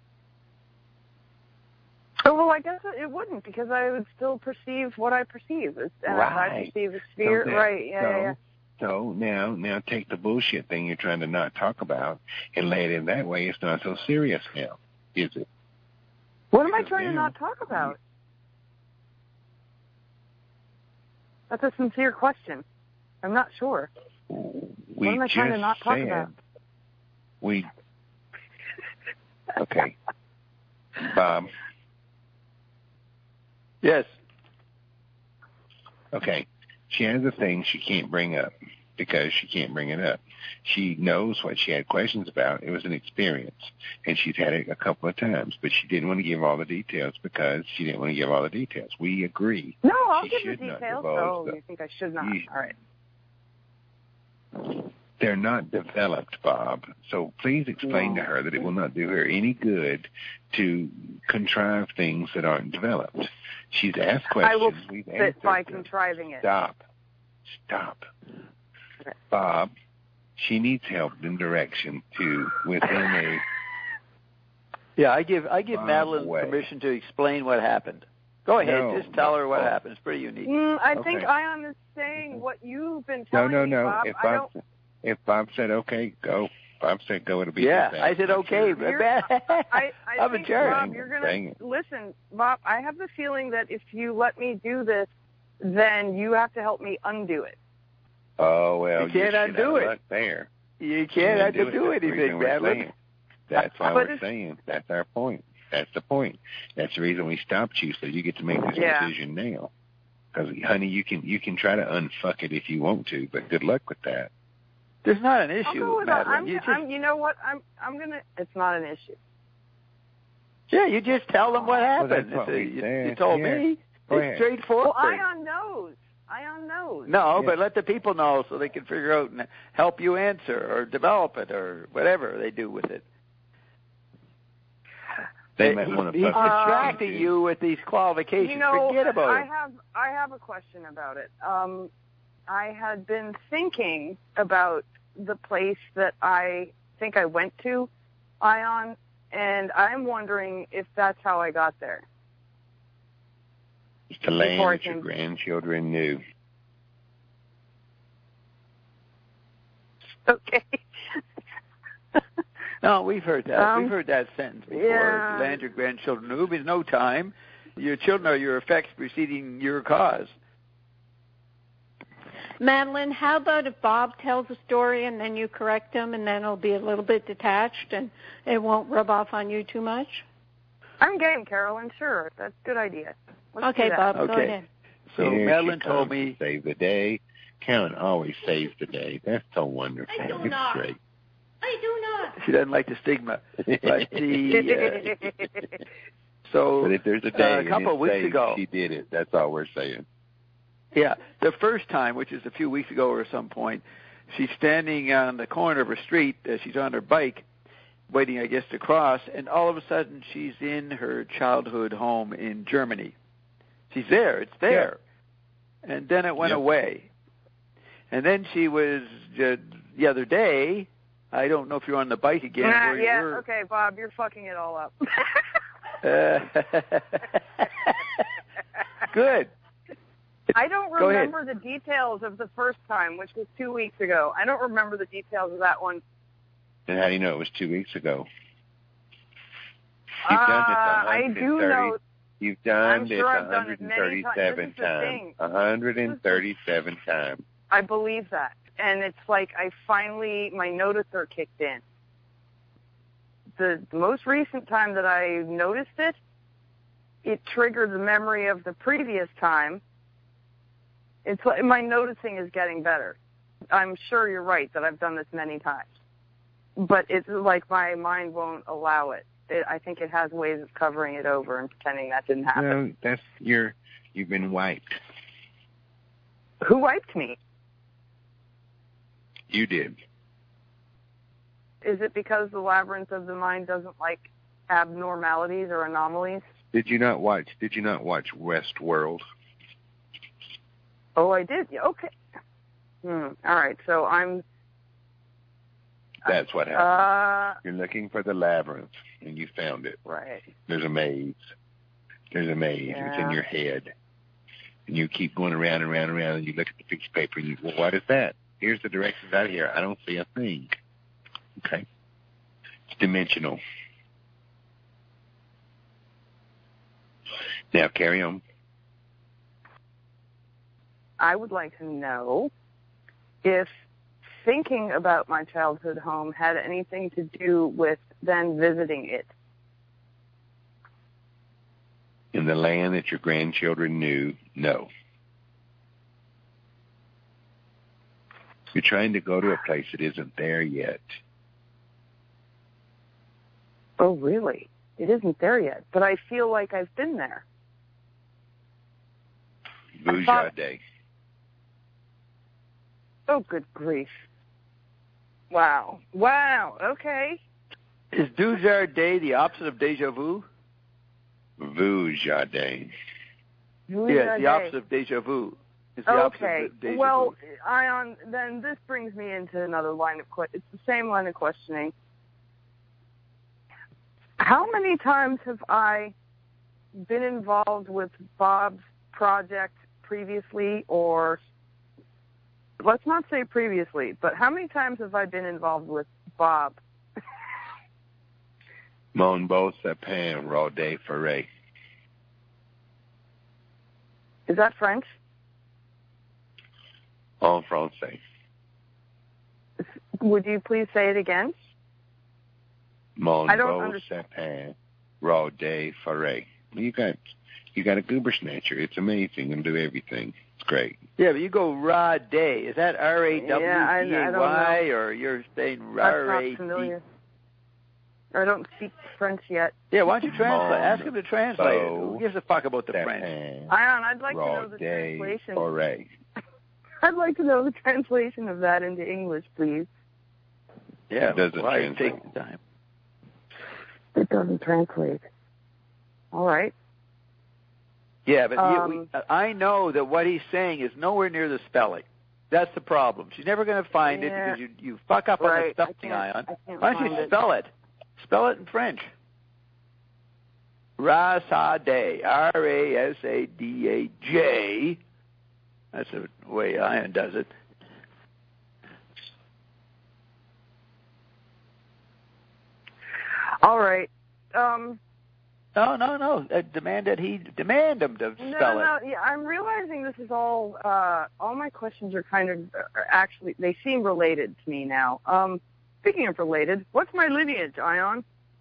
Oh, well, I guess it wouldn't, because I would still perceive what I perceive. And right. I perceive a sphere, right, yeah. So now take the bullshit thing you're trying to not talk about and lay it in that way. It's not so serious now, is it? What am I trying to not talk about? That's a sincere question. I'm not sure. What am I trying to not talk about? Okay. Bob. Yes. Okay. She has a thing she can't bring up because she can't bring it up. She knows what she had questions about. It was an experience, and she's had it a couple of times, but she didn't want to give all the details because she didn't want to give all the details. We agree. No, I'll give the details. Oh, you think I should not? All right. They're not developed, Bob. So please explain to her that it will not do her any good to contrive things that aren't developed. She's asked questions. I will sit by contriving it. Stop. Okay. Bob, she needs help and direction to within a. Yeah, I give Madeline permission to explain what happened. Go ahead, just tell her what happened. It's pretty unique. I think Ion is saying what you've been telling me, Bob. If Bob said okay, go. Bob said go. It'll be. Yeah, I said okay. I I'm think, a jerk. Bob, you're gonna listen, Bob. I have the feeling that if you let me do this, then you have to help me undo it. Oh well, you can't undo it. There, you can't undo anything, Madeline. That's why we're saying. That's our point. That's the point. That's the reason we stopped you, so you get to make this decision now. Because, honey, you can try to unfuck it if you want to, but good luck with that. There's not an issue, Madeline. You know what? I'm gonna. It's not an issue. Yeah, you just tell them what happened. You told me. It's straightforward. Well, Ion knows. No, but let the people know so they can figure out and help you answer or develop it or whatever they do with it. They might want to. He's distracting you with these qualifications. Forget about it. I have a question about it. I had been thinking about the place that I think I went to, Ion, and I'm wondering if that's how I got there. It's the land that your grandchildren knew. Okay. No, we've heard that. We've heard that sentence before. Yeah. Land your grandchildren knew. There's no time. Your children are your effects preceding your cause. Madeline, how about if Bob tells a story and then you correct him and then it'll be a little bit detached and it won't rub off on you too much? I'm game, Carolyn. Sure. That's a good idea. Okay, Bob, go ahead. So Madeline told me. Save the day. Karen always saves the day. That's so wonderful. I do not. Great. I do not. She doesn't like the stigma. But but if there's a day a couple of weeks ago, she did it. That's all we're saying. Yeah, the first time, which is a few weeks ago or some point, she's standing on the corner of a street. She's on her bike, waiting, I guess, to cross, and all of a sudden she's in her childhood home in Germany. She's there. It's there. Yeah. And then it went away. And then she was, the other day, I don't know if you're on the bike again. Okay, Bob, you're fucking it all up. Good. I don't remember the details of the first time, which was 2 weeks ago. I don't remember the details of that one. And how do you know it was 2 weeks ago? I do know. You've done this 137 times. 137 times. I believe that. And it's like my noticer kicked in. The most recent time that I noticed it, it triggered the memory of the previous time. It's like my noticing is getting better. I'm sure you're right that I've done this many times, but it's like my mind won't allow it. I think it has ways of covering it over and pretending that didn't happen. No, you've been wiped. Who wiped me? You did. Is it because the labyrinth of the mind doesn't like abnormalities or anomalies? Did you not watch Westworld? Oh, I did. Okay. All right. So That's what happened. You're looking for the labyrinth, and you found it. Right. There's a maze. Yeah. It's in your head. And you keep going around and around and around, and you look at the piece of paper, and well, what is that? Here's the directions out here. I don't see a thing. Okay. It's dimensional. Now, carry on. I would like to know if thinking about my childhood home had anything to do with then visiting it. In the land that your grandchildren knew, no. You're trying to go to a place that isn't there yet. Oh, really? It isn't there yet, but I feel like I've been there. Vujade. Oh, good grief. Wow. Okay. Is Dujardin the opposite of deja vu? Vujade. Yeah, the opposite of deja vu. It's the opposite of deja vu. Ion, then this brings me into another line of questioning. It's the same line of questioning. How many times have I been involved with Bob's project previously, or let's not say previously, but how many times have I been involved with Bob? Mon beau sapin rôde forêt. Is that French? En français. Would you please say it again? Mon beau sapin rôde forêt. You got a goober snatcher. It's amazing. It'll do everything. It's great. Yeah, but you go Ra-day. Is that R-A-W-D-A-Y, I or you're saying R-A-D? That's not familiar. I don't speak French yet. Yeah, why don't you translate? Ask him to translate it. Who gives a fuck about the French? Ion, I'd like to know the translation. I'd like to know the translation of that into English, please. Yeah, it doesn't translate. Take the time. It doesn't translate. All right. Yeah, but I know that what he's saying is nowhere near the spelling. That's the problem. She's never going to find it because you fuck up on the spelling, Ion. Why don't you spell it? Spell it in French. Rasade, R-A-S-A-D-A-J. That's the way Ion does it. All right. No. Demand him to spell it. No. Yeah, I'm realizing this is all my questions are kind of actually, they seem related to me now. Speaking of related, what's my lineage, Ion?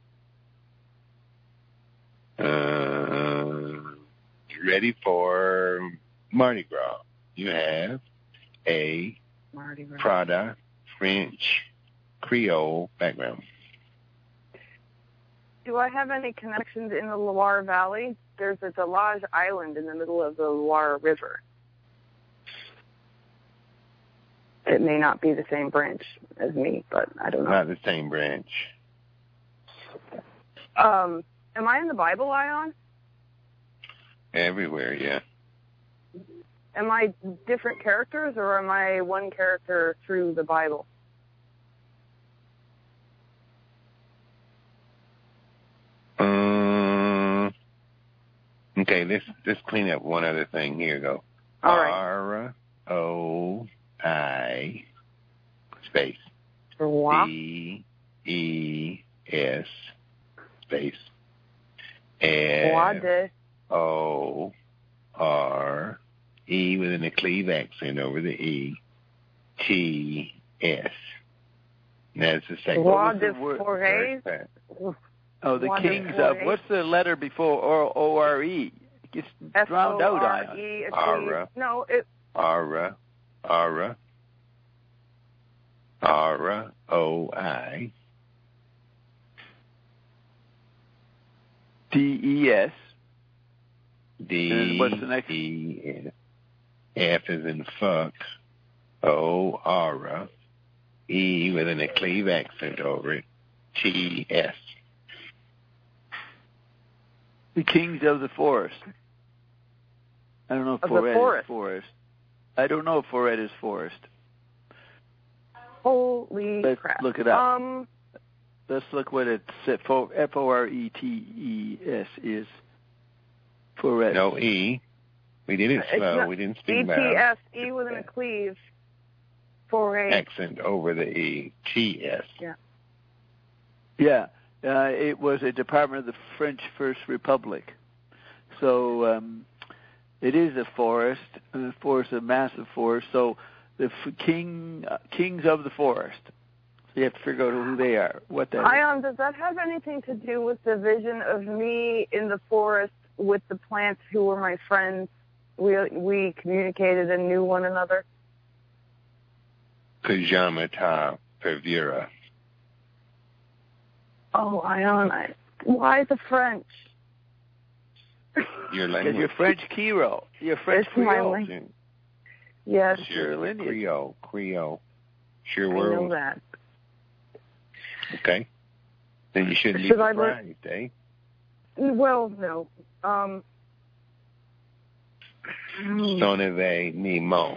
Ready for Mardi Gras. You have a Prada, French, Creole background. Do I have any connections in the Loire Valley? There's a Delage Island in the middle of the Loire River. It may not be the same branch as me, but I don't know. Not the same branch. Am I in the Bible, Ion? Everywhere, yeah. Am I different characters, or am I one character through the Bible? Okay, let's clean up one other thing. Here you go. All right. R-O-I space. D-E-S space. F-O-R-E with an ecleve accent over the E. T-S. That's the second word. Oh, the kings of, what's the letter before O-R-E? It gets drowned out, Ion. No, Ara, R-O-I. D-E-S. D. And what's the next? E. F is in fuck. O-R-A. E with an acclave accent over it. T-S. The Kings of the Forest. I don't know if Forest is forest. I don't know if Forest is forest. Holy Let's crap. Look it up. Let's look what it's F-O-R-E-T-E-S is. Forest. No E. We did it slow. We didn't speak about it. E-T-S, E with an acclave. Forest. Accent over the E. T-S. Yeah. Yeah. It was a department of the French First Republic. So it is a forest, a massive forest. So the kings of the forest. So you have to figure out who they are, what that Ion, does that have anything to do with the vision of me in the forest with the plants who were my friends? We communicated and knew one another? Kajamata Pervira. Oh, Ion, why the French? Your language. You're French Kiro. You're French Creole. Yes. Sure, Creole. Sure I world. know that. Okay. Then you shouldn't be surprised, eh? Well, no. Sonneve Nemo.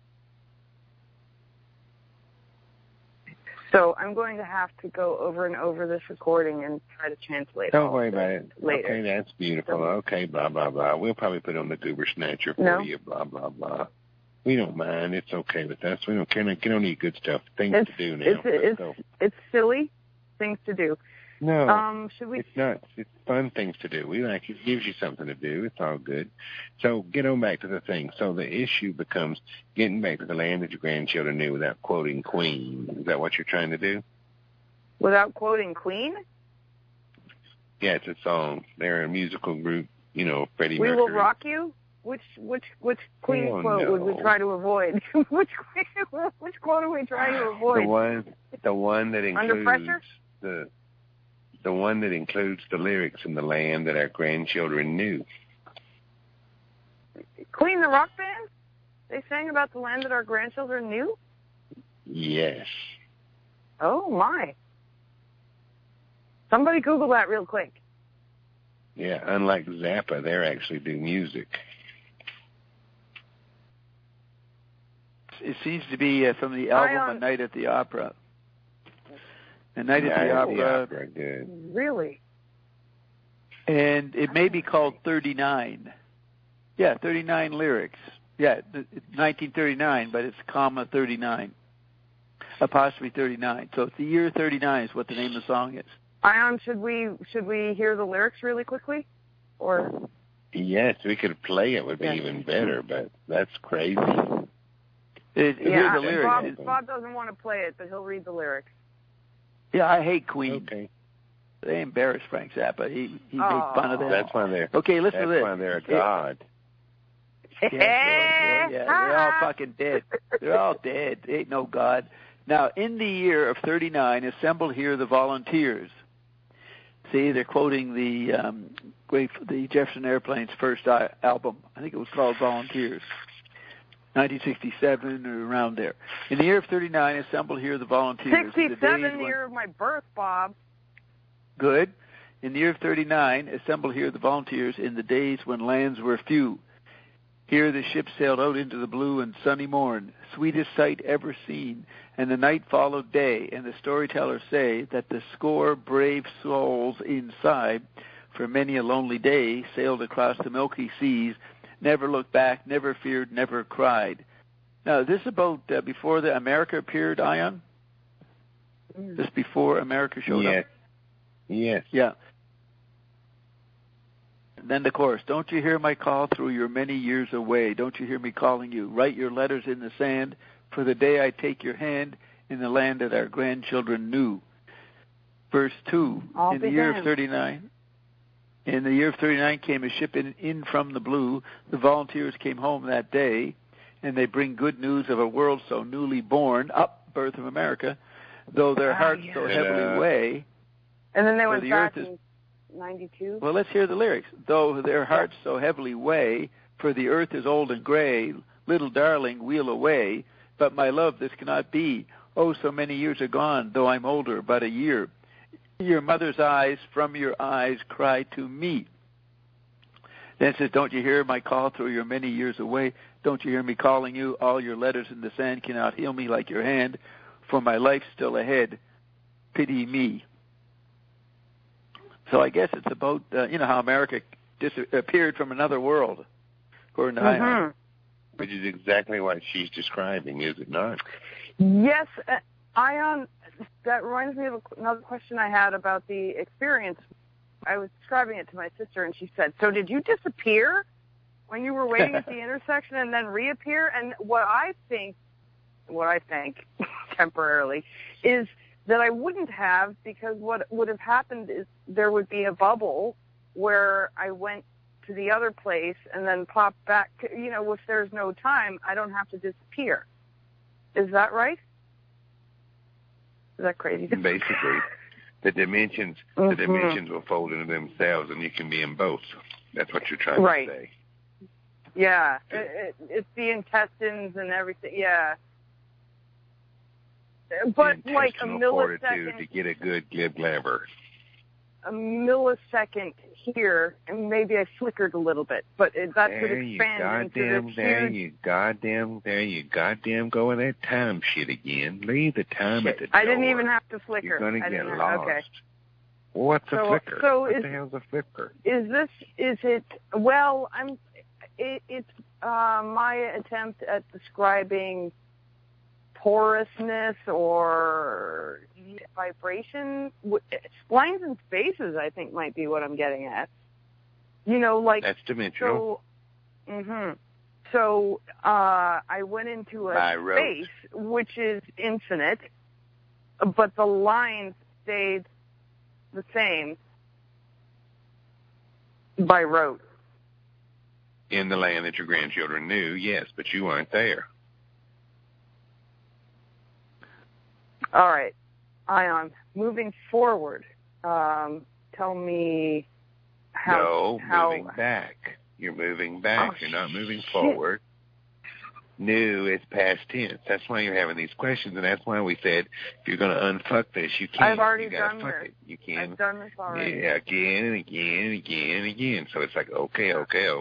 So I'm going to have to go over and over this recording and try to translate. Don't worry about it. Later. Okay, that's beautiful. Okay, blah, blah, blah. We'll probably put on the Goober Snatcher for you, blah, blah, blah. We don't mind. It's okay with us. We don't care. We don't need good stuff. Things to do now. It's silly things to do. No, should we? It's not. It's fun things to do. We like it. Gives you something to do. It's all good. So get on back to the thing. So the issue becomes getting back to the land that your grandchildren knew without quoting Queen. Is that what you're trying to do? Without quoting Queen? Yeah, it's a song. They're a musical group. You know, Freddie Mercury. We Will Rock You. Which Queen quote would we try to avoid? which quote are we trying to avoid? The one that includes Under Pressure? The one that includes the lyrics in the land that our grandchildren knew. Queen, the rock band? They sang about the land that our grandchildren knew? Yes. Oh, my. Somebody Google that real quick. Yeah, unlike Zappa, they actually do music. It seems to be from the album A Night at the Opera. A Night at the Opera. Good. Really? And it may be called 39. Yeah, 39 lyrics. Yeah, 1939, but it's comma 39. Apostrophe 39. So it's the year 39 is what the name of the song is. Ion, should we hear the lyrics really quickly? Or yes, we could play it would be even better, but that's crazy. Here's the lyrics. Bob doesn't want to play it, but he'll read the lyrics. Yeah, I hate Queen. Okay. They embarrass Frank Zappa. He made fun of them. That's why they're okay. Listen to this. That's why they're a god. Yeah, they're all fucking dead. They're all dead. Ain't no god. Now, in the year of 39, assemble here the volunteers. See, they're quoting the Jefferson Airplane's first album. I think it was called Volunteers. 1967 or around there. In the year of 39, assemble here the volunteers. 67, the year of my birth, Bob. Good. In the year of 39, assemble here the volunteers in the days when lands were few. Here the ship sailed out into the blue and sunny morn, sweetest sight ever seen, and the night followed day, and the storytellers say that the score brave souls inside, for many a lonely day, sailed across the milky seas, never looked back, never feared, never cried. Now, this about before the America appeared, Ion? This before America showed up? Yes. Yeah. And then the chorus, don't you hear my call through your many years away? Don't you hear me calling you? Write your letters in the sand for the day I take your hand in the land that our grandchildren knew. Verse 2, in the year of 39... In the year of 39 came a ship in from the blue. The volunteers came home that day. and they bring good news of a world so newly born, up, Birth of America, though their hearts so heavily weigh. And then they went back in 92. Well, let's hear the lyrics. Though their hearts so heavily weigh, for the earth is old and gray, little darling, wheel away. But my love, this cannot be. Oh, so many years are gone, though I'm older but a year. Your mother's eyes from your eyes cry to me. Then it says, don't you hear my call through your many years away? Don't you hear me calling you? All your letters in the sand cannot heal me like your hand, for my life's still ahead. Pity me. So I guess it's about, how America disappeared from another world, according to Ion. Which is exactly what she's describing, is it not? Yes, Ion, that reminds me of another question I had about the experience. I was describing it to my sister, and she said, so did you disappear when you were waiting at the intersection and then reappear? And what I think temporarily is that I wouldn't have, because what would have happened is there would be a bubble where I went to the other place and then popped back. If there's no time, I don't have to disappear. Is that right? Is that crazy? Basically, the dimensions will fold into themselves, and you can be in both. That's what you're trying to say. Yeah, it's the intestines and everything. Yeah. But like a millisecond to get a good glib blabber. A millisecond here, and maybe I flickered a little bit, but that could expand into this huge... There you goddamn go with that time shit again. Leave the time at the door. I didn't even have to flicker. You're going to get lost. Okay. What's a flicker? What the hell's a flicker? It's my attempt at describing porousness or vibration. Lines and spaces, I think, might be what I'm getting at. That's dimensional. So I went into a space which is infinite, but the lines stayed the same by rote. In the land that your grandchildren knew, yes, but you weren't there. All right, Ion, moving forward, tell me how... No, moving back. You're moving back. You're not moving forward. New is past tense. That's why you're having these questions, and that's why we said if you're going to unfuck this, you can't. I've already done this. You can. I've done this already. Yeah, again and again and again and again. So it's like, okay.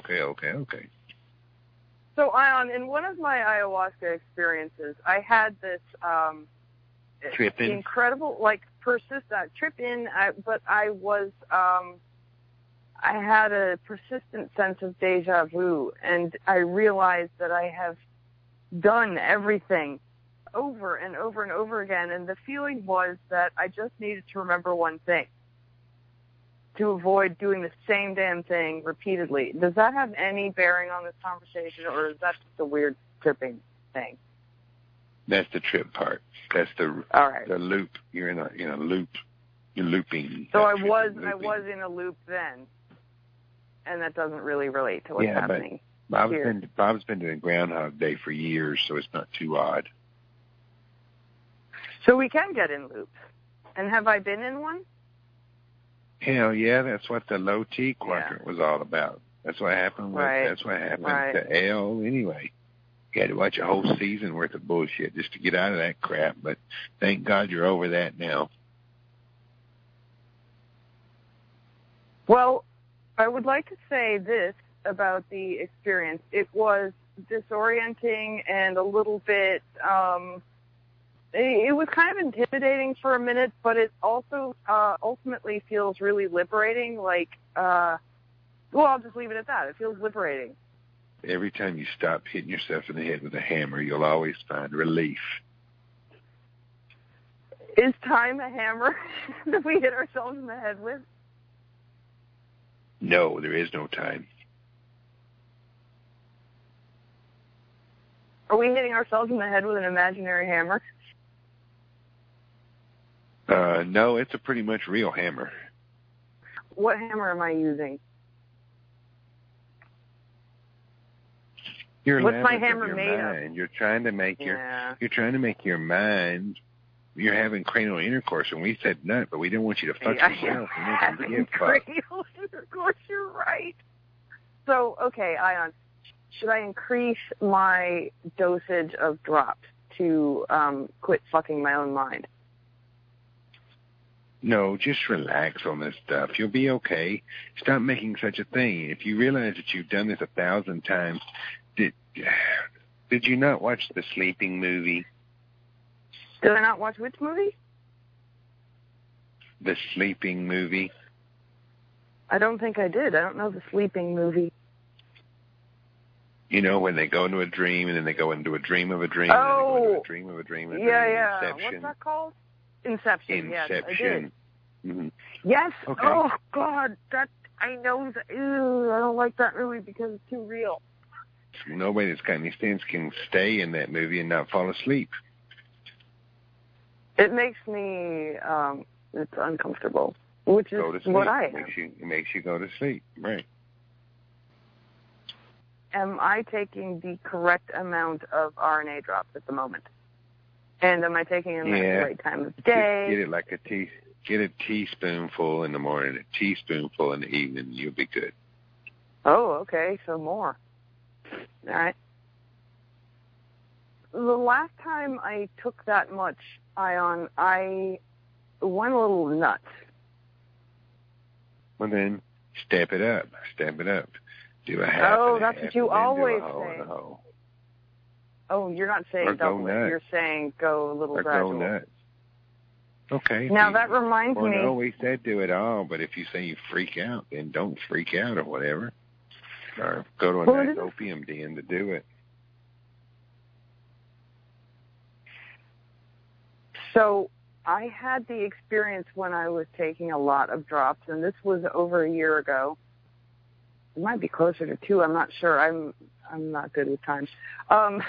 So, Ion, in one of my ayahuasca experiences, I had this incredible, persistent trip-in, but I was... I had a persistent sense of deja vu, and I realized that I have done everything over and over and over again, and the feeling was that I just needed to remember one thing to avoid doing the same damn thing repeatedly. Does that have any bearing on this conversation, or is that just a weird tripping thing? That's the trip part. That's the loop. You're in a loop. You're looping. So I was in a loop then. And that doesn't really relate to what's happening. Bob's been doing Groundhog Day for years, so it's not too odd. So we can get in loops. And have I been in one? Hell yeah, that's what the low T quadrant was all about. That's what happened that's what happened to L anyway. You had to watch a whole season worth of bullshit just to get out of that crap, but thank God you're over that now. Well, I would like to say this about the experience. It was disorienting and a little bit, it was kind of intimidating for a minute, but it also ultimately feels really liberating. I'll just leave it at that. It feels liberating. Every time you stop hitting yourself in the head with a hammer, you'll always find relief. Is time a hammer that we hit ourselves in the head with? No, there is no time. Are we hitting ourselves in the head with an imaginary hammer? No, it's a pretty much real hammer. What hammer am I using? What's my hammer made of? You're trying to make your mind. You're having cranial intercourse, and we said nut, but we didn't want you to fuck yourself. Having cranial intercourse, you're right. So, okay, Ion, should I increase my dosage of drops to quit fucking my own mind? No, just relax on this stuff. You'll be okay. Stop making such a thing. If you realize that you've done this 1,000 times, did you not watch the Sleeping movie? Did I not watch which movie? The Sleeping movie. I don't think I did. I don't know the Sleeping movie. You know, when they go into a dream, and then they go into a dream of a dream, and then they go into a dream of a dream of a dream. Yeah. Inception. What's that called? Inception. Yes, I did. Mm-hmm. Yes. Okay. Oh God, I know. Ew, I don't like that movie because it's too real. Nobody that's got any sense can stay in that movie and not fall asleep. It makes me it's uncomfortable, which is what I am. It makes you go to sleep, right? Am I taking the correct amount of RNA drops at the moment? And am I taking them at the right time of day? Get a teaspoonful in the morning, a teaspoonful in the evening, you'll be good. Oh, okay, so more. All right. The last time I took that much, Ion, I went a little nuts. Well, then, step it up. Do a half. Oh, that's what you always say. Oh, you're not saying double it. You're saying go a little gradual. Go nuts. Okay. Now that reminds me. No, we said do it all, but if you say you freak out, then don't freak out or whatever. Or go to a nice opium den to do it. So I had the experience when I was taking a lot of drops, and this was over a year ago. It might be closer to 2. I'm not sure. I'm not good with time. I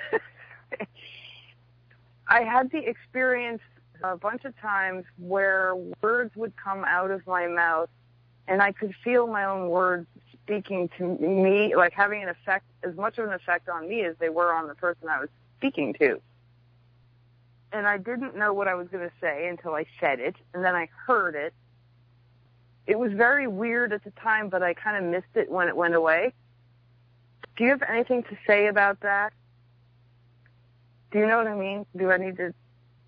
had the experience a bunch of times where words would come out of my mouth, and I could feel my own words speaking to me, like having an effect, as much of an effect on me as they were on the person I was speaking to. And I didn't know what I was going to say until I said it, and then I heard it. It was very weird at the time, but I kind of missed it when it went away. Do you have anything to say about that? Do you know what I mean? Do I need to?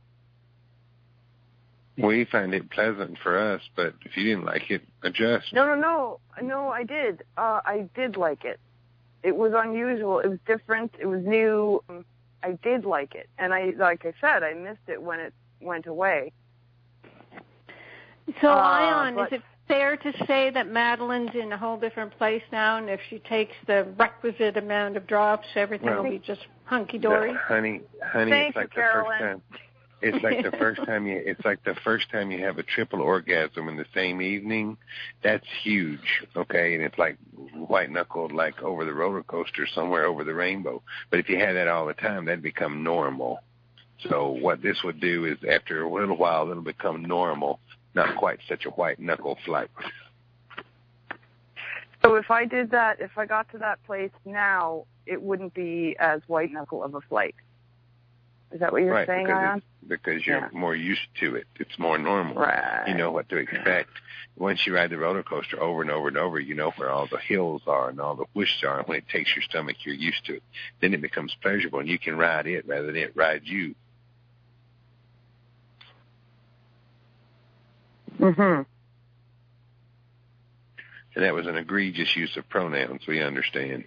We find it pleasant for us, but if you didn't like it, adjust. No, I did. I did like it. It was unusual. It was different. It was new. I did like it. And like I said, I missed it when it went away. So, Ion, is it fair to say that Madeline's in a whole different place now, and if she takes the requisite amount of drops, everything will be just hunky-dory? Honey, Thank it's like you, Carolyn. The first time. It's like the first time you. It's like the first time you have a triple orgasm in the same evening. That's huge, okay? And it's like white knuckled, like over the roller coaster somewhere over the rainbow. But if you had that all the time, that'd become normal. So what this would do is, after a little while, it'll become normal. Not quite such a white knuckle flight. So if I did that, if I got to that place now, it wouldn't be as white knuckle of a flight. Is that what you're saying, Ion? Because you're more used to it. It's more normal. Right. You know what to expect. Once you ride the roller coaster over and over and over, you know where all the hills are and all the whooshes are. And when it takes your stomach, you're used to it. Then it becomes pleasurable, and you can ride it rather than it ride you. Mm-hmm. And that was an egregious use of pronouns, we understand.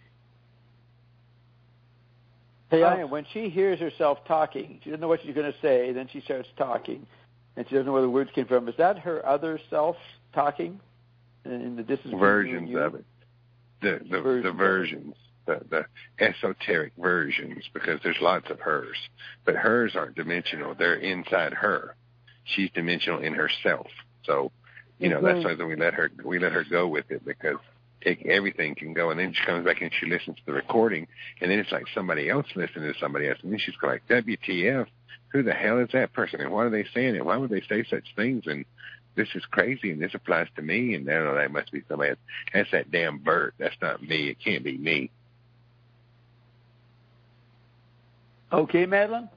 Hey, Ian, when she hears herself talking, she doesn't know what she's going to say, then she starts talking, and she doesn't know where the words came from. Is that her other self talking? And this is versions of it. The versions, the esoteric versions, because there's lots of hers. But hers aren't dimensional. They're inside her. She's dimensional in herself. So, you know, that's why we let her go with it, because everything can go, and then she comes back and she listens to the recording, and then it's like somebody else listening to somebody else, and then she's like, WTF, who the hell is that person, and what are they saying, and why would they say such things, and this is crazy, and this applies to me, and no, that must be somebody else. That's that damn Bert. That's not me. It can't be me. Okay, Madeline?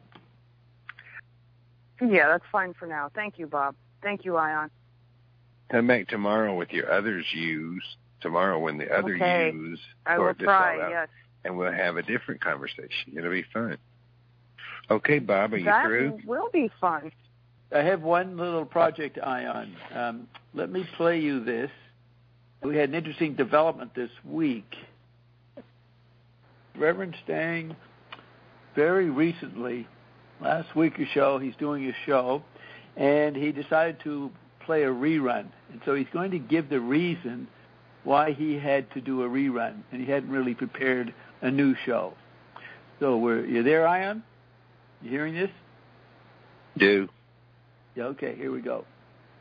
Yeah, that's fine for now. Thank you, Bob. Thank you, Ion. Come back tomorrow with your others use. Tomorrow when the other use. I will try, yes. And we'll have a different conversation. It'll be fun. Okay, Bob, are you through? That will be fun. I have one little project, Ion. Let me play you this. We had an interesting development this week. Reverend Stang, very recently, last week or so, he's doing a show, and he decided to play a rerun. And so he's going to give the reason why he had to do a rerun, and he hadn't really prepared a new show. So you there, Ion? You hearing this? Do. Yeah, okay, here we go.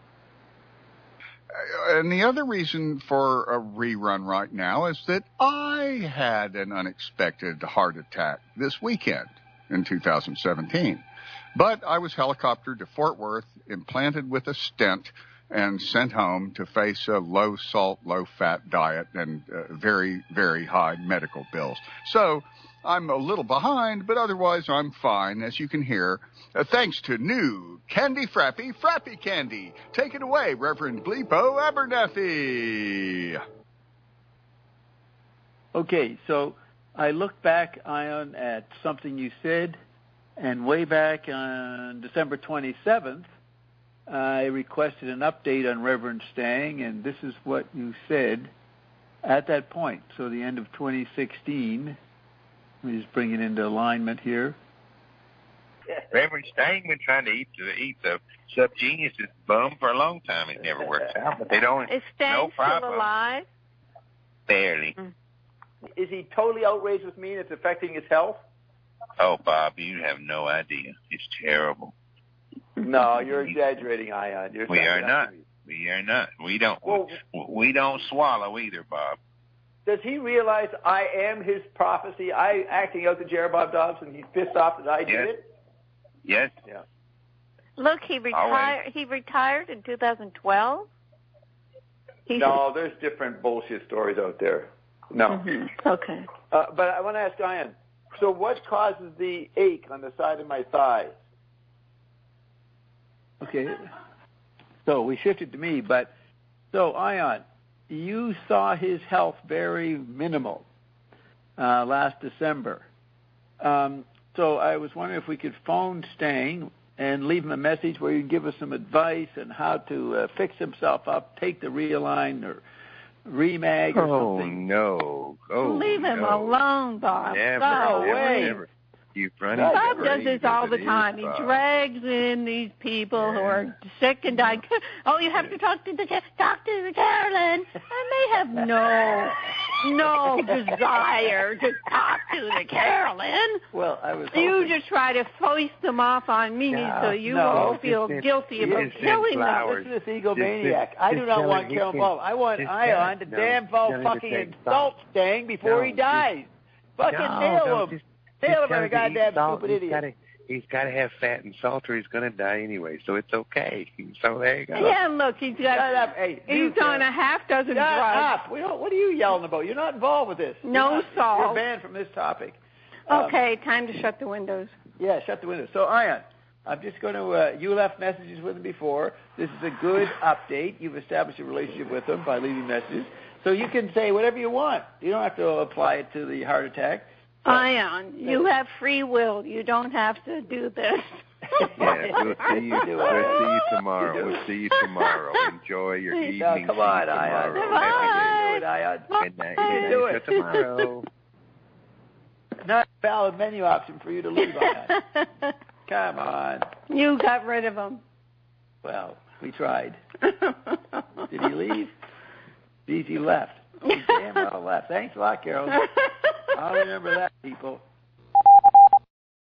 And the other reason for a rerun right now is that I had an unexpected heart attack this weekend in 2017. But I was helicoptered to Fort Worth, implanted with a stent, and sent home to face a low-salt, low-fat diet and very, very high medical bills. So I'm a little behind, but otherwise I'm fine, as you can hear, thanks to new Candy Frappy, Frappy Candy. Take it away, Reverend Bleepo Abernathy. Okay, so I looked back, Ion, at something you said, and way back on December 27th, I requested an update on Reverend Stang, and this is what you said at that point. So the end of 2016. Let me just bring it into alignment here. Reverend Stang been trying to eat the Subgenius's bum for a long time. It never works out, but they don't. Is Stang still alive? Barely. Is he totally outraged with me and it's affecting his health? Oh, Bob, you have no idea. It's terrible. No, you're exaggerating, Ion. We are not. We don't swallow either, Bob. Does he realize I am his prophecy? I acting out to Jeroboam Dobbs, and he's pissed off that I did it? Yes. Yeah. Look, he retired. He retired in 2012. No, there's different bullshit stories out there. No. Mm-hmm. Okay. But I want to ask Ion. So, what causes the ache on the side of my thigh? Okay. So we shifted to me, but so Ion, you saw his health very minimal last December. So I was wondering if we could phone Stang and leave him a message where you can give us some advice on how to fix himself up, take the Realign or Remag or something. No. Leave him alone, Bob. Never. Bob does this all the time. He drags in these people who are sick and dying. Oh, you have to talk to the Carolyn. And they have no desire to talk to the Carolyn. Well, I was You just try to foist them off on me so you won't feel guilty about killing them. Listen to this egomaniac. I do not want Carolyn Ball. I want Ion to damn fucking insult Stang before he dies. Fucking nail him. Nail him, a goddamn stupid idiot. He's got to have fat and salt or he's going to die anyway, so it's okay. So there you go. Yeah, look, he's on a half dozen drugs. Shut up. What are you yelling about? You're not involved with this. No salt. You're banned from this topic. Okay, time to shut the windows. Yeah, shut the windows. So, Ion, I'm just going to, you left messages with him before. This is a good update. You've established a relationship with him by leaving messages. So you can say whatever you want. You don't have to apply it to the heart attack. Ion, you have free will. You don't have to do this. We'll see you tomorrow. We'll see you tomorrow. Enjoy your evening. Come on, Ion. Good night. Do it tomorrow. Not a valid menu option for you to leave, Ion. Come on. You got rid of him. Well, we tried. Did he leave? He left. He damn well left. Thanks a lot, Carol. I'll remember that, people.